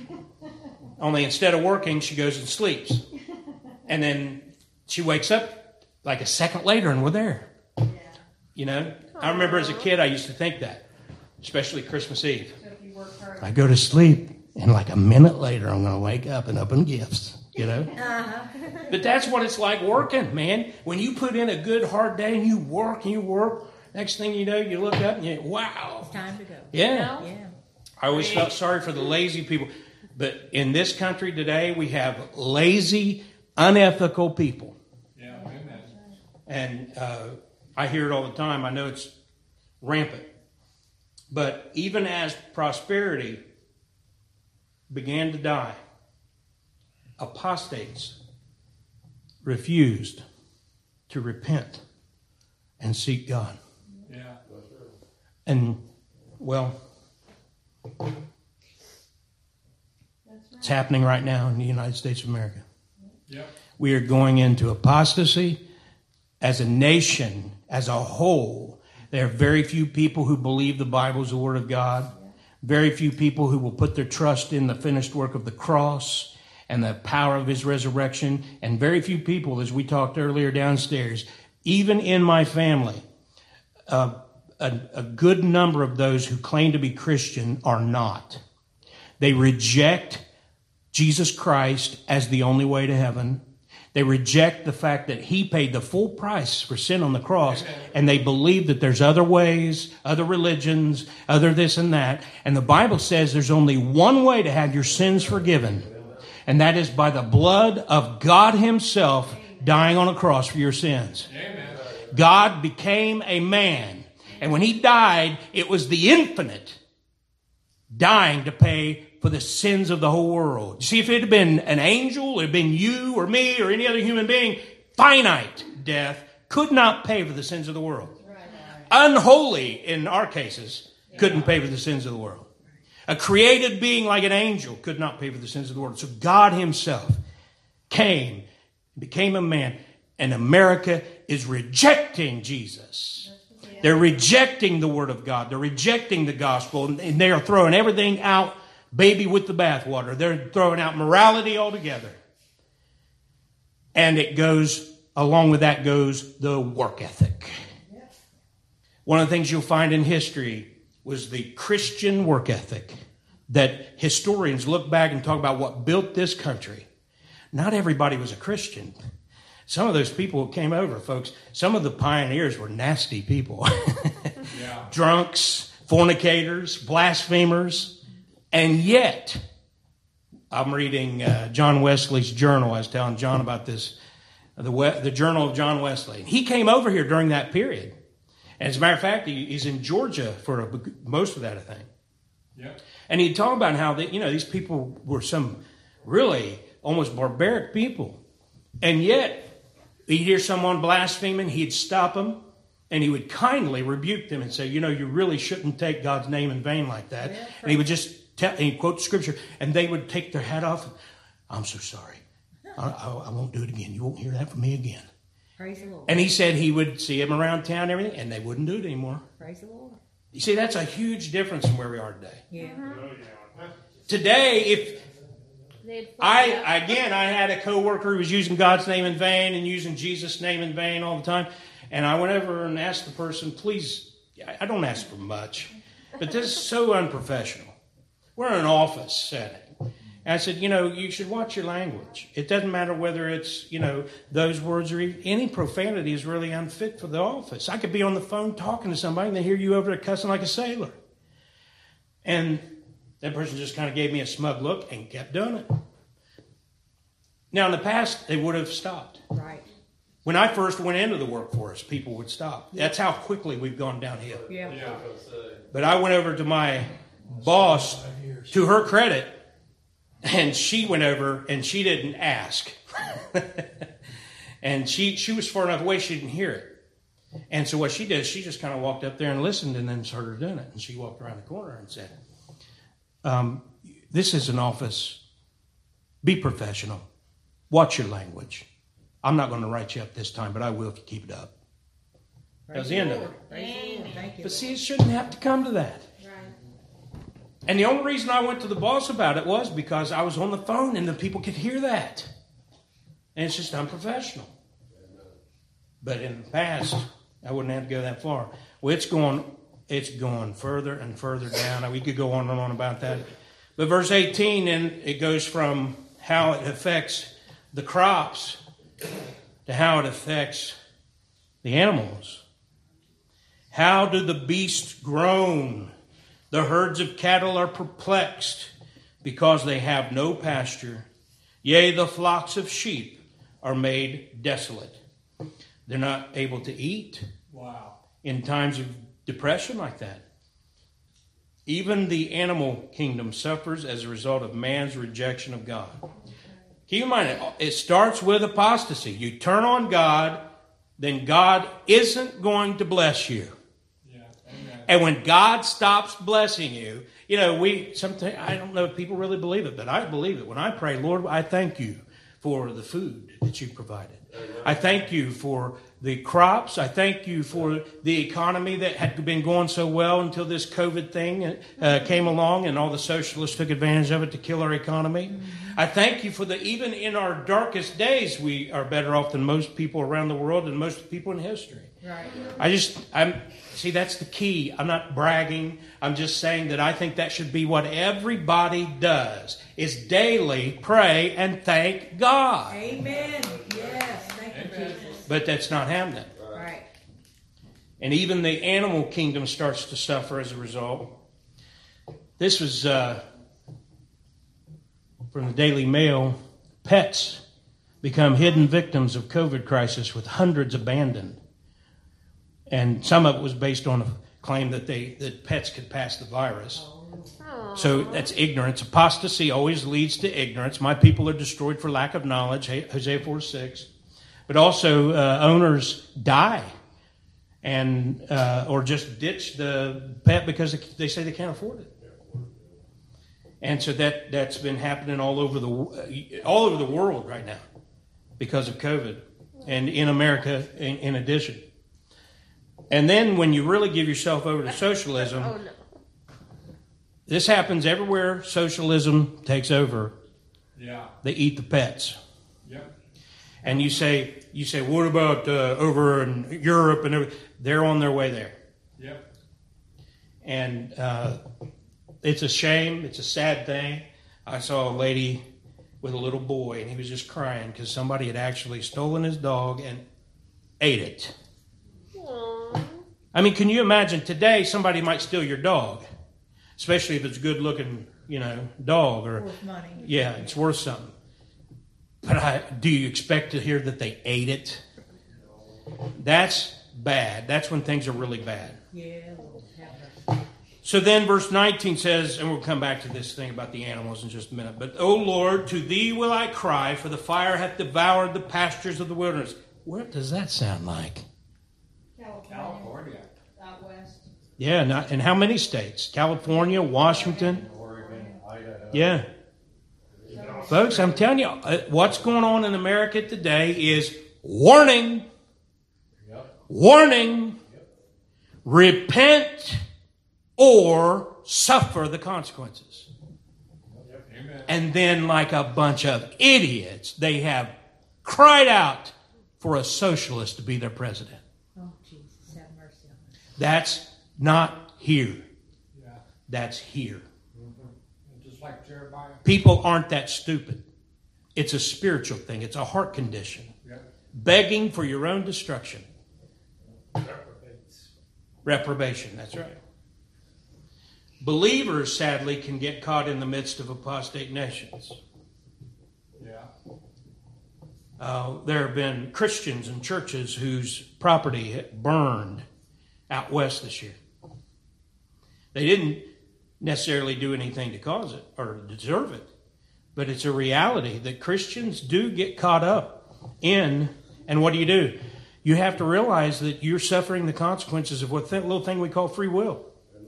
Only instead of working, she goes and sleeps. And then she wakes up like a second later and we're there. Yeah. You know? I remember as a kid, I used to think that, especially Christmas Eve. So if you work hard. I go to sleep and like a minute later, I'm going to wake up and open gifts, you know? Uh-huh. But that's what it's like working, man. When you put in a good hard day and you work and you work, next thing you know, you look up and you wow. It's time to go. Yeah. Yeah. I always felt sorry for the lazy people. But in this country today, we have lazy, unethical people. Yeah, amen. And uh, I hear it all the time. I know it's rampant. But even as prosperity began to die, apostates refused to repent and seek God. Yeah. And, well, it's happening right now in the United States of America. Yep. We are going into apostasy as a nation, as a whole. There are very few people who believe the Bible is the Word of God. Very few people who will put their trust in the finished work of the cross and the power of His resurrection. And very few people, as we talked earlier downstairs, even in my family, uh, a, a good number of those who claim to be Christian are not. They reject Jesus Christ as the only way to heaven. They reject the fact that He paid the full price for sin on the cross, and they believe that there's other ways, other religions, other this and that. And the Bible says there's only one way to have your sins forgiven, and that is by the blood of God Himself dying on a cross for your sins. Amen. God became a man, and when He died, it was the infinite dying to pay for the sins of the whole world. See, if it had been an angel, it had been you or me or any other human being, finite death could not pay for the sins of the world. Unholy, in our cases, couldn't pay for the sins of the world. A created being like an angel could not pay for the sins of the world. So God Himself came, became a man, and America is rejecting Jesus. They're rejecting the Word of God. They're rejecting the gospel, and they are throwing everything out, baby with the bathwater. They're throwing out morality altogether. And it goes, along with that goes the work ethic. One of the things you'll find in history was the Christian work ethic. that historians look back and talk about what built this country, not everybody was a Christian. Some of those people who came over, folks, some of the pioneers were nasty people. Yeah. Drunks, fornicators, blasphemers, and yet, I'm reading uh, John Wesley's journal. I was telling John about this, the we- the journal of John Wesley. He came over here during that period. And as a matter of fact, he, he's in Georgia for a, most of that, I think. Yeah. And he'd talk about how they, you know, these people were some really almost barbaric people. And yet, he'd hear someone blaspheming, he'd stop them, and he would kindly rebuke them and say, you know, you really shouldn't take God's name in vain like that. Yeah, and he would just tell, and he'd quote scripture, and they would take their hat off. I'm so sorry. I, I, I won't do it again. You won't hear that from me again. Praise the Lord. And he said he would see them around town and everything, and they wouldn't do it anymore. Praise the Lord. You see, that's a huge difference from where we are today. Yeah. Today, if I, again, I had a coworker who was using God's name in vain and using Jesus' name in vain all the time. And I went over and asked the person, please, I don't ask for much, but this is so unprofessional. We're in an office setting. And I said, you know, you should watch your language. It doesn't matter whether it's, you know, those words or even, any profanity is really unfit for the office. I could be on the phone talking to somebody and they hear you over there cussing like a sailor. And that person just kind of gave me a smug look and kept doing it. Now, in the past, they would have stopped. Right. When I first went into the workforce, people would stop. That's how quickly we've gone downhill. Yeah. Yeah. But I went over to my boss, to her credit, and she went over and she didn't ask. And she, she was far enough away she didn't hear it. And so what she did, she just kind of walked up there and listened and then started doing it. And she walked around the corner and said, um, this is an office. Be professional. Watch your language. I'm not going to write you up this time, but I will if you keep it up. That was the end of it. Praise the Lord. Thank you. But see, it shouldn't have to come to that. And the only reason I went to the boss about it was because I was on the phone and the people could hear that. And it's just unprofessional. But in the past, I wouldn't have to go that far. Well, it's going, it's going further and further down. We could go on and on about that. But verse eighteen, and it goes from how it affects the crops to how it affects the animals. How do the beasts groan? The herds of cattle are perplexed because they have no pasture. Yea, the flocks of sheep are made desolate. They're not able to eat. Wow. In times of depression like that. Even the animal kingdom suffers as a result of man's rejection of God. Keep in mind, it starts with apostasy. You turn on God, then God isn't going to bless you. Yeah. Amen. And when God stops blessing you, you know, we sometimes, I don't know if people really believe it, but I believe it. When I pray, Lord, I thank you for the food that you provided. I thank you for the crops. I thank you for the economy that had been going so well until this COVID thing uh, came along and all the socialists took advantage of it to kill our economy. Mm-hmm. I thank you for the, even in our darkest days, we are better off than most people around the world and most people in history. Right. I just, I'm, see, that's the key. I'm not bragging. I'm just saying that I think that should be what everybody does, is daily pray and thank God. Amen. Yes. Thank you, Jesus. But that's not happening. Right. And even the animal kingdom starts to suffer as a result. This was uh, from the Daily Mail. Pets become hidden victims of COVID crisis with hundreds abandoned. And some of it was based on a claim that they that pets could pass the virus. So that's ignorance. Apostasy always leads to ignorance. My people are destroyed for lack of knowledge, Hosea four six. But also uh, owners die and uh, or just ditch the pet because they say they can't afford it. And so that, that's been happening all over the all over the world right now because of COVID, and in America in, in addition. And then when you really give yourself over to socialism, Oh, no. this happens everywhere socialism takes over. Yeah. They eat the pets. Yep. And you say, you say, what about uh, over in Europe and everything? They're on their way there. Yep. And uh, it's a shame. It's a sad thing. I saw a lady with a little boy, and he was just crying because somebody had actually stolen his dog and ate it. Aww. I mean, can you imagine today somebody might steal your dog, especially if it's a good-looking, you know, dog or Worth money. Yeah, it's worth something. But I, do you expect to hear that they ate it? That's bad. That's when things are really bad. Yeah. Lord, have mercy. So then verse nineteen says, and we'll come back to this thing about the animals in just a minute. But, O Lord, to thee will I cry, for the fire hath devoured the pastures of the wilderness. What does that sound like? California. California. Out west. Yeah, not, and how many states? California, Washington. Oregon, Idaho. Yeah. Folks, I'm telling you, uh, what's going on in America today is warning. Yep. Warning. Yep. Repent or suffer the consequences. Yep. Amen. And then, like a bunch of idiots, they have cried out for a socialist to be their president. Oh, Jesus, have mercy on us. That's not here. Yeah. That's here. Mm-hmm. Just like Jeremiah. People aren't that stupid. It's a spiritual thing. It's a heart condition. Yep. Begging for your own destruction. Reprobates. Reprobation, that's right. Believers, sadly, can get caught in the midst of apostate nations. Yeah. Uh, there have been Christians and churches whose property burned out west this year. They didn't necessarily do anything to cause it or deserve it, but it's a reality that Christians do get caught up in, and what do you do? You have to realize that you're suffering the consequences of what that little thing we call free will.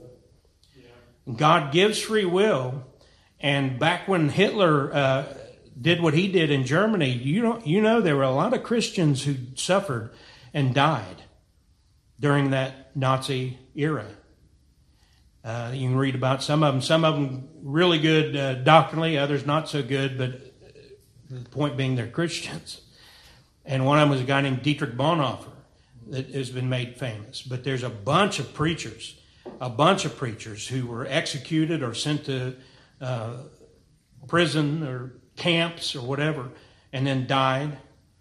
God gives free will, and back when Hitler uh, did what he did in Germany, you know, you know there were a lot of Christians who suffered and died during that Nazi era. Uh, you can read about some of them. Some of them really good uh, doctrinally, others not so good, but the point being they're Christians. And one of them was a guy named Dietrich Bonhoeffer that has been made famous. But there's a bunch of preachers, a bunch of preachers who were executed or sent to uh, prison or camps or whatever, and then died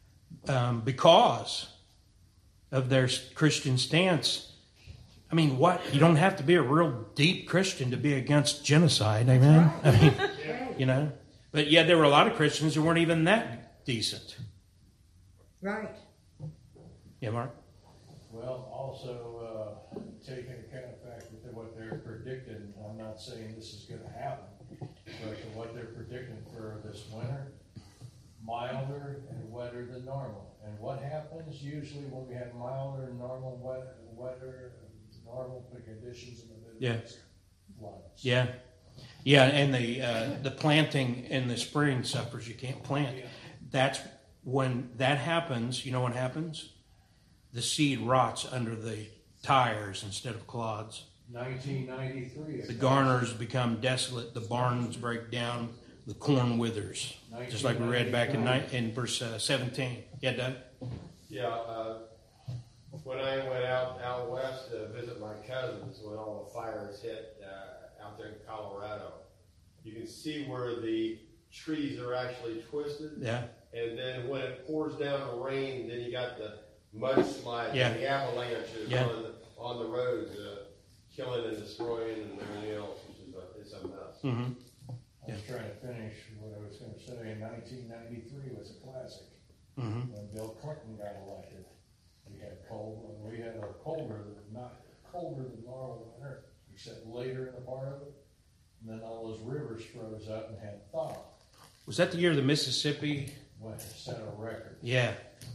um, because of their Christian stance. I mean, what? You don't have to be a real deep Christian to be against genocide, amen? I mean, you know. But yeah, there were a lot of Christians who weren't even that decent. Right. Yeah, Mark? Well, also uh, take into account the fact that what they're predicting, I'm not saying this is going to happen, but what they're predicting for this winter, milder and wetter than normal. And what happens usually when we have milder and normal weather, wetter, normal conditions in the Midwest? Yeah. Floods. Yeah. Yeah, and the uh, the planting in the spring suffers. You can't plant. Yeah. That's when that happens. You know what happens? The seed rots under the tires instead of clods. nineteen ninety-three. The garners become desolate. The barns break down. The corn withers. Just like we read back in ni- in verse uh, seventeen. Yeah, Doug? Yeah, uh, when I went out out west to visit my cousins when all the fires hit uh, out there in Colorado, you can see where the trees are actually twisted. Yeah. And then when it pours down the rain, then you got the mudslides Yeah. and the avalanches Yeah. on, the, on the roads, uh, killing and destroying and everything else. Which is a, it's a mess. Mm-hmm. I was trying to finish what I was going to say. In nineteen ninety-three was a classic. Mm-hmm. When Bill Clinton got elected, we had cold. We had a colder, not colder than normal winter, except later in the part of it. And then all those rivers froze up and had thaw. Was that the year the Mississippi? Went set a record. Yeah.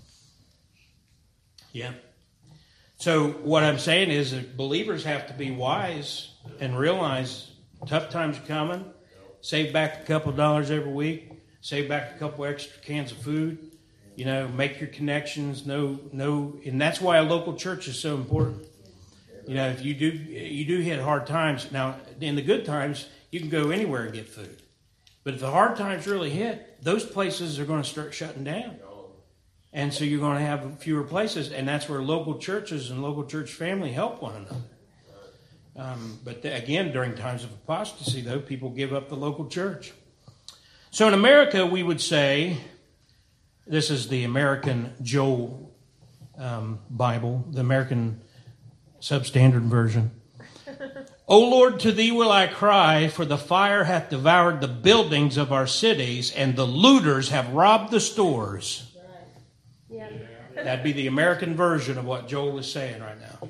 Yeah. So what I'm saying is that believers have to be wise and realize tough times are coming. Save back a couple of dollars every week. Save back a couple extra cans of food. You know, make your connections. No, no, and that's why a local church is so important. You know, if you do, you do hit hard times. Now, in the good times, you can go anywhere and get food. But if the hard times really hit, those places are going to start shutting down. And so you're going to have fewer places. And that's where local churches and local church family help one another. Um, but the, again, during times of apostasy, though, people give up the local church. So in America, we would say, this is the American Joel um, Bible, the American Substandard Version. O Lord, to thee will I cry, for the fire hath devoured the buildings of our cities, and the looters have robbed the stores. Yeah. That'd be the American version of what Joel is saying right now.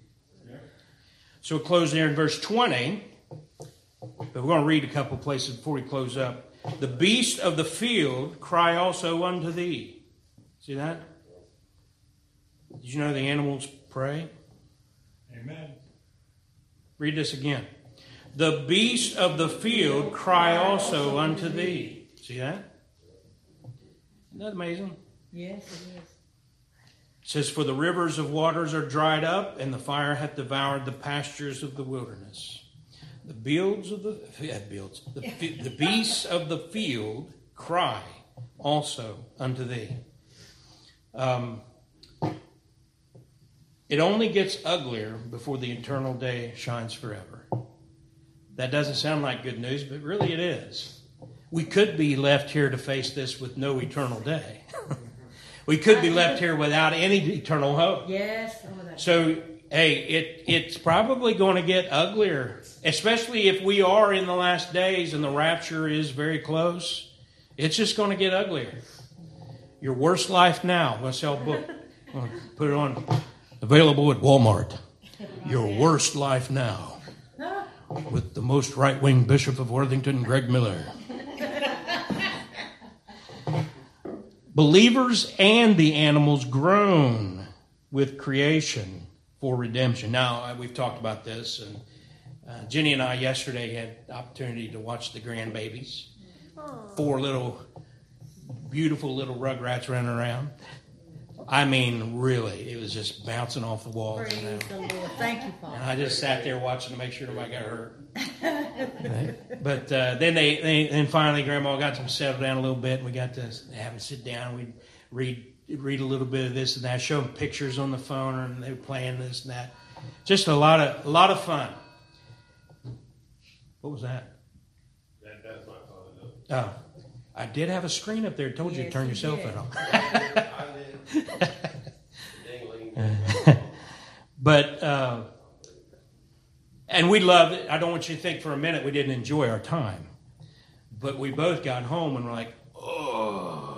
So we'll close there in verse twenty, but we're going to read a couple places before we close up. The beasts of the field cry also unto thee. See that? Did you know the animals pray? Amen. Read this again. The beasts of the field cry also unto thee. See that? Isn't that amazing? Yes, it is. It says, for the rivers of waters are dried up, and the fire hath devoured the pastures of the wilderness. The beards of the uh, beards, the, the beasts of the field cry also unto thee. Um, it only gets uglier before the eternal day shines forever. That doesn't sound like good news, but really it is. We could be left here to face this with no eternal day. We could be left here without any eternal hope. Yes. Oh, that's So, hey, it it's probably going to get uglier, especially if we are in the last days and the rapture is very close. It's just going to get uglier. Your Worst Life Now. I'm going to sell a book. I'm going to put it on. Available at Walmart. Your Worst Life Now. With the most right-wing Bishop of Worthington, Greg Miller. Believers and the animals groan with creation for redemption. Now, we've talked about this, and uh, Jenny and I yesterday had the opportunity to watch the grandbabies. Four little, beautiful little rugrats running around. I mean, really, it was just bouncing off the walls. Praise You know? the Lord. Thank you, Father. And I just sat there watching to make sure nobody got hurt. But uh, then they, they, then finally, Grandma got them settled down a little bit, and we got to have them sit down. We'd read read a little bit of this and that, show them pictures on the phone, and they were playing this and that. Just a lot of a lot of fun. What was that? That, that's my phone. Oh, I did have a screen up there. Told you to Yes, turn you your cell did. phone off. I did. Dingling. But, uh, and we loved it. I don't want you to think for a minute we didn't enjoy our time. But we both got home and were like, oh.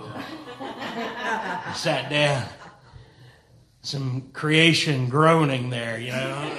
Sat down. Some creation groaning there, you know.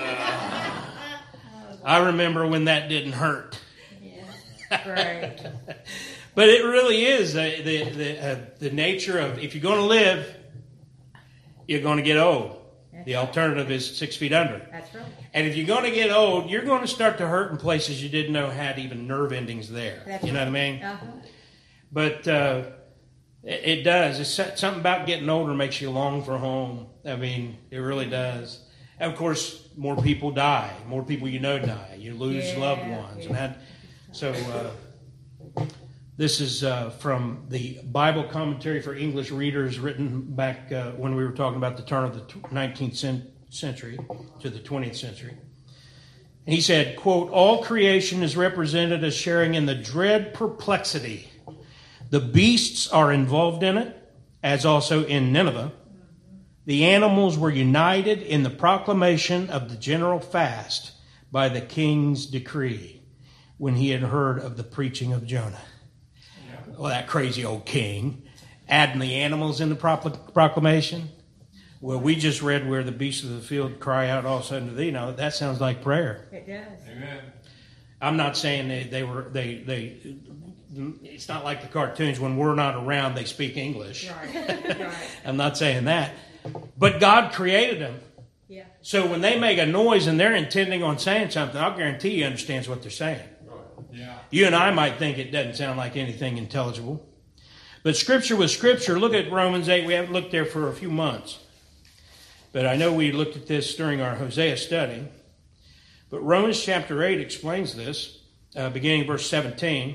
I remember when that didn't hurt. Great. But it really is uh, the the uh, the nature of, if you're going to live, you're going to get old. The alternative is six feet under. That's right. And if you're going to get old, you're going to start to hurt in places you didn't know had even nerve endings there. That's you know right. what I mean? Uh-huh. But uh, it, it does. It's something about getting older makes you long for home. I mean, it really does. And of course, more people die. More people you know die. You lose Yeah, loved ones, yeah. and that. So uh, this is uh, from the Bible Commentary for English Readers, written back uh, when we were talking about the turn of the nineteenth century to the twentieth century. And he said, quote, all creation is represented as sharing in the dread perplexity. The beasts are involved in it, as also in Nineveh. The animals were united in the proclamation of the general fast by the king's decree when he had heard of the preaching of Jonah. Yeah. Well, that crazy old king, adding the animals in the procl- proclamation. Well, we just read where the beasts of the field cry out also unto thee. Now, that sounds like prayer. It does. Amen. I'm not saying they, they were, they, they, it's not like the cartoons. When we're not around, they speak English. Right. Right. I'm not saying that. But God created them. Yeah. So when they make a noise and they're intending on saying something, I'll guarantee he understands what they're saying. Yeah. You and I might think it doesn't sound like anything intelligible. But Scripture was Scripture. Look at Romans eight. We haven't looked there for a few months. But I know we looked at this during our Hosea study. But Romans chapter eight explains this, uh, beginning verse seventeen.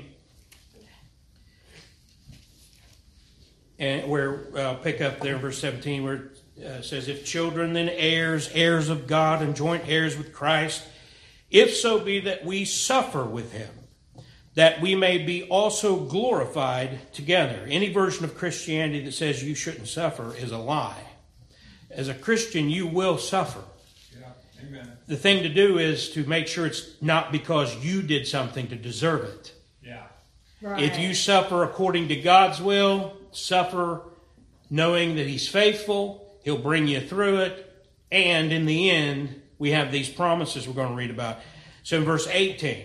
And where I'll uh, pick up there in verse seventeen, where it uh, says, if children, then heirs, heirs of God, and joint heirs with Christ, if so be that we suffer with him, that we may be also glorified together. Any version of Christianity that says you shouldn't suffer is a lie. As a Christian, you will suffer. Yeah, amen. The thing to do is to make sure it's not because you did something to deserve it. Yeah. Right. If you suffer according to God's will, suffer knowing that he's faithful, he'll bring you through it, and in the end, we have these promises we're going to read about. So in verse eighteen,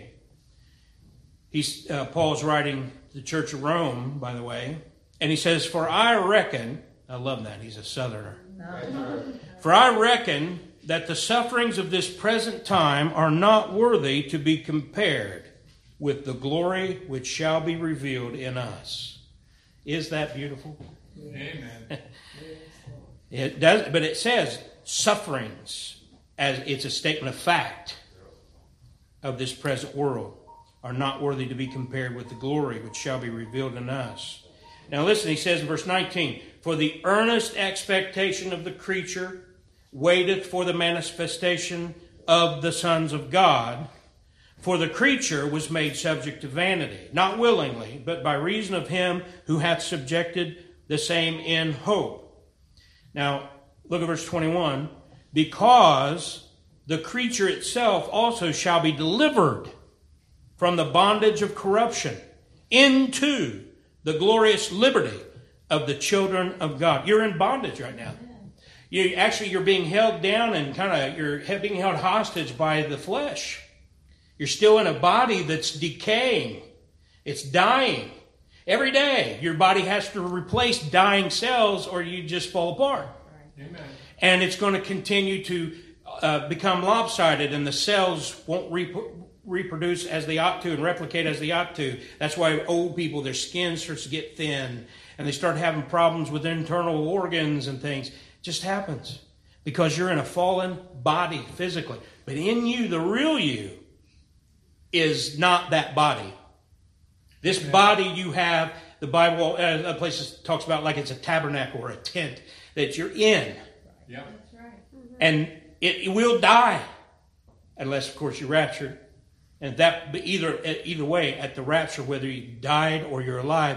he's, uh, Paul's writing to the church of Rome, by the way, and he says, For I reckon, I love that, he's a southerner. For I reckon that the sufferings of this present time are not worthy to be compared with the glory which shall be revealed in us. Is that beautiful? Amen. It does, but it says sufferings, as it's a statement of fact of this present world, are not worthy to be compared with the glory which shall be revealed in us. Now listen, he says in verse nineteen, For the earnest expectation of the creature waiteth for the manifestation of the sons of God. For the creature was made subject to vanity, not willingly, but by reason of him who hath subjected the same in hope. Now, look at verse twenty-one. Because the creature itself also shall be delivered from the bondage of corruption into the glorious liberty of the children of God. You're in bondage right now. You actually, you're being held down and kind of, you're being held hostage by the flesh. You're still in a body that's decaying. It's dying. Every day, your body has to replace dying cells or you just fall apart. Amen. And it's going to continue to uh, become lopsided, and the cells won't rep- reproduce as they ought to and replicate as they ought to. That's why old people, their skin starts to get thin, and they start having problems with internal organs and things. It just happens because you're in a fallen body physically. But in you, the real you, is not that body. This body you have, the Bible, uh, places talks about like it's a tabernacle or a tent that you're in. Yeah. That's right. And it, it will die, unless, of course, you're raptured. And that, but either either way, at the rapture, whether you died or you're alive,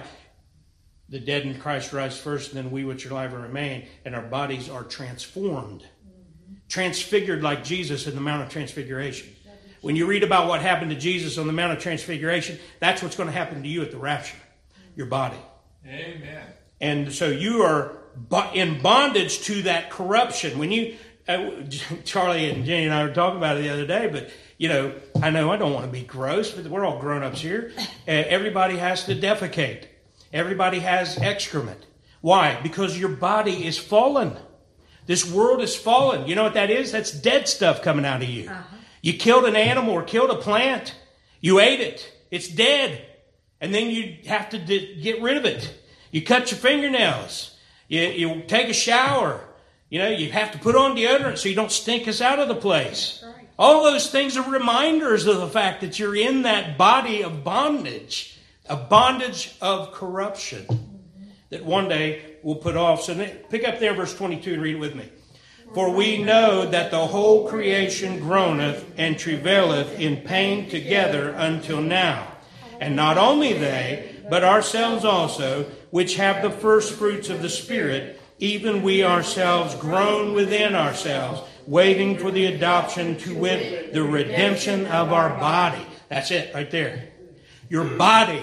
the dead in Christ rise first, and then we which are alive and remain, and our bodies are transformed, mm-hmm. transfigured like Jesus in the Mount of Transfiguration. When you read about what happened to Jesus on the Mount of Transfiguration, that's what's going to happen to you at the rapture, your body. Amen. And so you are in bondage to that corruption. When you, uh, Charlie and Jenny and I were talking about it the other day, but, you know, I know I don't want to be gross, but we're all grown-ups here. Uh, everybody has to defecate. Everybody has excrement. Why? Because your body is fallen. This world is fallen. You know what that is? That's dead stuff coming out of you. Uh-huh. You killed an animal or killed a plant. You ate it. It's dead. And then you have to d- get rid of it. You cut your fingernails. You, you take a shower. You know, you have to put on deodorant so you don't stink us out of the place. Right. All those things are reminders of the fact that you're in that body of bondage, a bondage of corruption mm-hmm. that one day will put off. So pick up there verse twenty-two and read it with me. For we know that the whole creation groaneth and travaileth in pain together until now. And not only they, but ourselves also, which have the first fruits of the Spirit, even we ourselves groan within ourselves, waiting for the adoption, to wit, the redemption of our body. That's it right there. Your body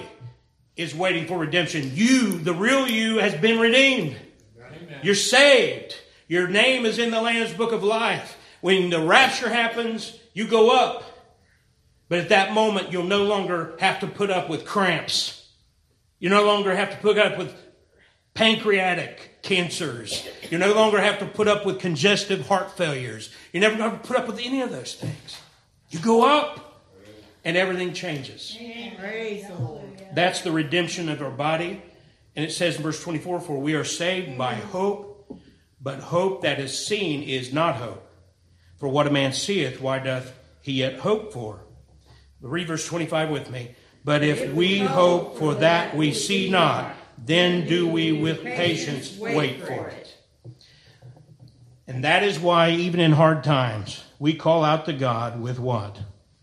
is waiting for redemption. You, the real you, has been redeemed. You're saved. Your name is in the Lamb's Book of Life. When the rapture happens, you go up. But at that moment, you'll no longer have to put up with cramps. You no longer have to put up with pancreatic cancers. You no longer have to put up with congestive heart failures. You never have to put up with any of those things. You go up, and everything changes. Praise the Lord. That's the redemption of our body. And it says in verse twenty-four, For we are saved by hope. But hope that is seen is not hope. For what a man seeth, why doth he yet hope for? Read verse twenty-five with me. But if we hope for that we see not, then do we with patience wait for it. And that is why even in hard times, we call out to God with what?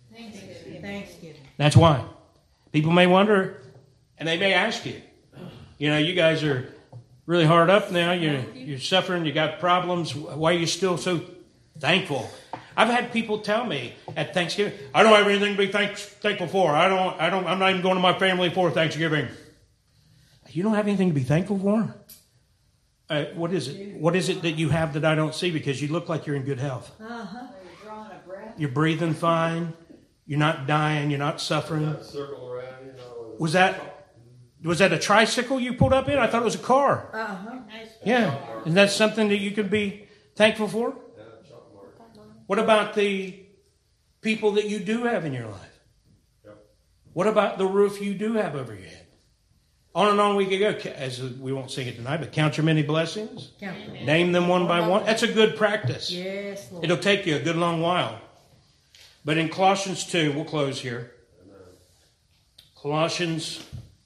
Thanksgiving. That's why. People may wonder, and they may ask you, you know, you guys are really hard up now. You're, you're suffering. You got problems. Why are you still so thankful? I've had people tell me at Thanksgiving, I don't have anything to be thank, thankful for. I don't, I don't, I'm not even going to my family for Thanksgiving. You don't have anything to be thankful for? Uh, what is it? What is it that you have that I don't see? Because you look like you're in good health. Uh-huh. You're breathing fine. You're not dying. You're not suffering. Circle around, you know. Was that, was that a tricycle you pulled up in? I thought it was a car. Uh-huh. Yeah. Is that something that you can be thankful for? What about the people that you do have in your life? What about the roof you do have over your head? On and on we could go. As we won't sing it tonight, but count your many blessings. Count them. Name them one by one. That's a good practice. Yes, Lord. It'll take you a good long while. But in Colossians two, we'll close here. Colossians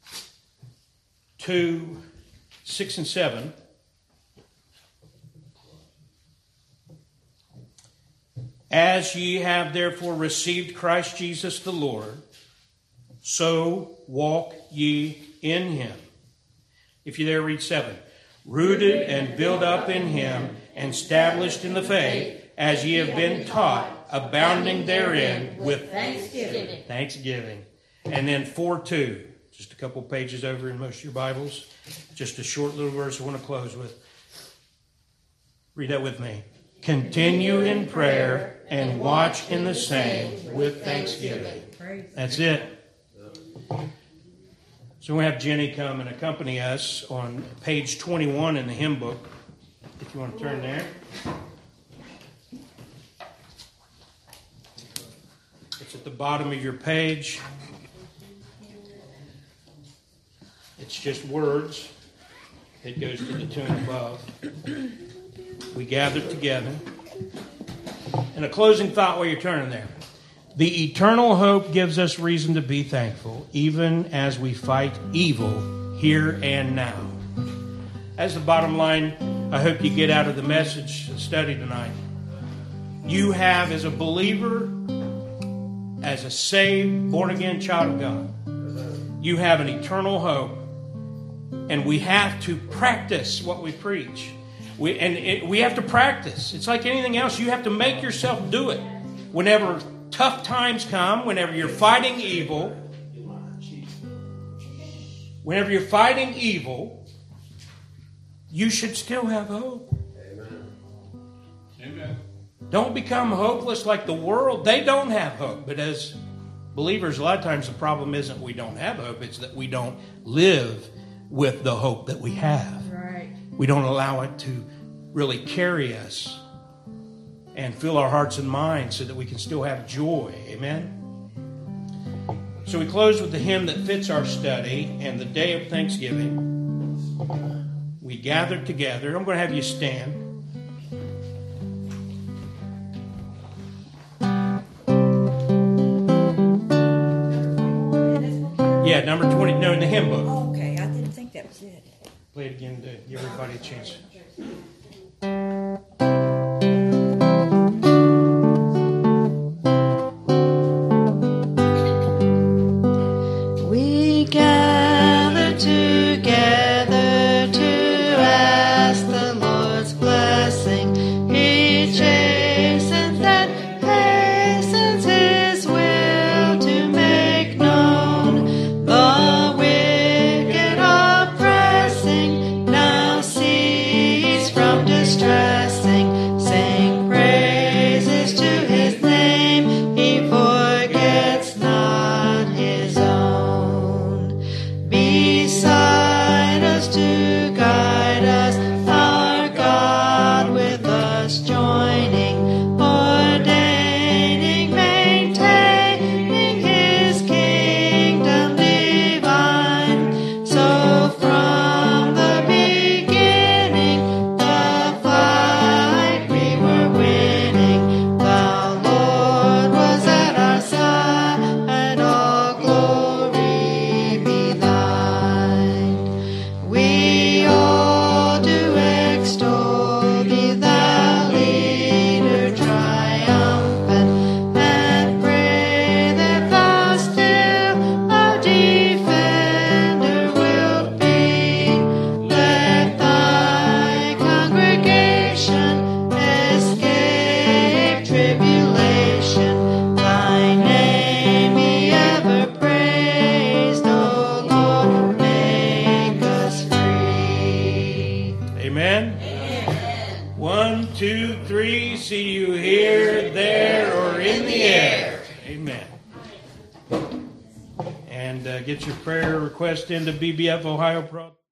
two, six and seven. As ye have therefore received Christ Jesus the Lord, so walk ye in him. If you there read seven. Rooted and built up in him, and established in the faith, as ye have been taught, abounding therein with Thanksgiving. Thanksgiving. And then four two, just a couple pages over in most of your Bibles. Just a short little verse I want to close with. Read that with me. Continue in prayer and watch in the same with thanksgiving. That's it. So we have Jenny come and accompany us on page twenty-one in the hymn book, if you want to turn there. It's at the bottom of your page. It's just words. It goes to the tune above. We gathered together. And a closing thought while you're turning there. The eternal hope gives us reason to be thankful, even as we fight evil here and now. As the bottom line, I hope you get out of the message study tonight. You have, as a believer, as a saved, born-again child of God, you have an eternal hope. And we have to practice what we preach. We, and it, we have to practice. It's like anything else. You have to make yourself do it. Whenever tough times come, whenever you're fighting evil, whenever you're fighting evil, you should still have hope. Amen. Amen. Don't become hopeless like the world. They don't have hope. But as believers, a lot of times the problem isn't we don't have hope. It's that we don't live with the hope that we have. Right. We don't allow it to really carry us and fill our hearts and minds so that we can still have joy. Amen? So we close with the hymn that fits our study and the day of Thanksgiving. We gathered together. I'm going to have you stand. Yeah, number twenty. No, in the hymn book. Oh, okay, I didn't think that was it. Play it again to give everybody a chance. We gather together to ask the Lord's blessing. He chastens and hastens His will to make known. The wicked oppressing now cease from three. See you here, there, or in the air. Amen. And uh, get your prayer request into B B F Ohio Pro.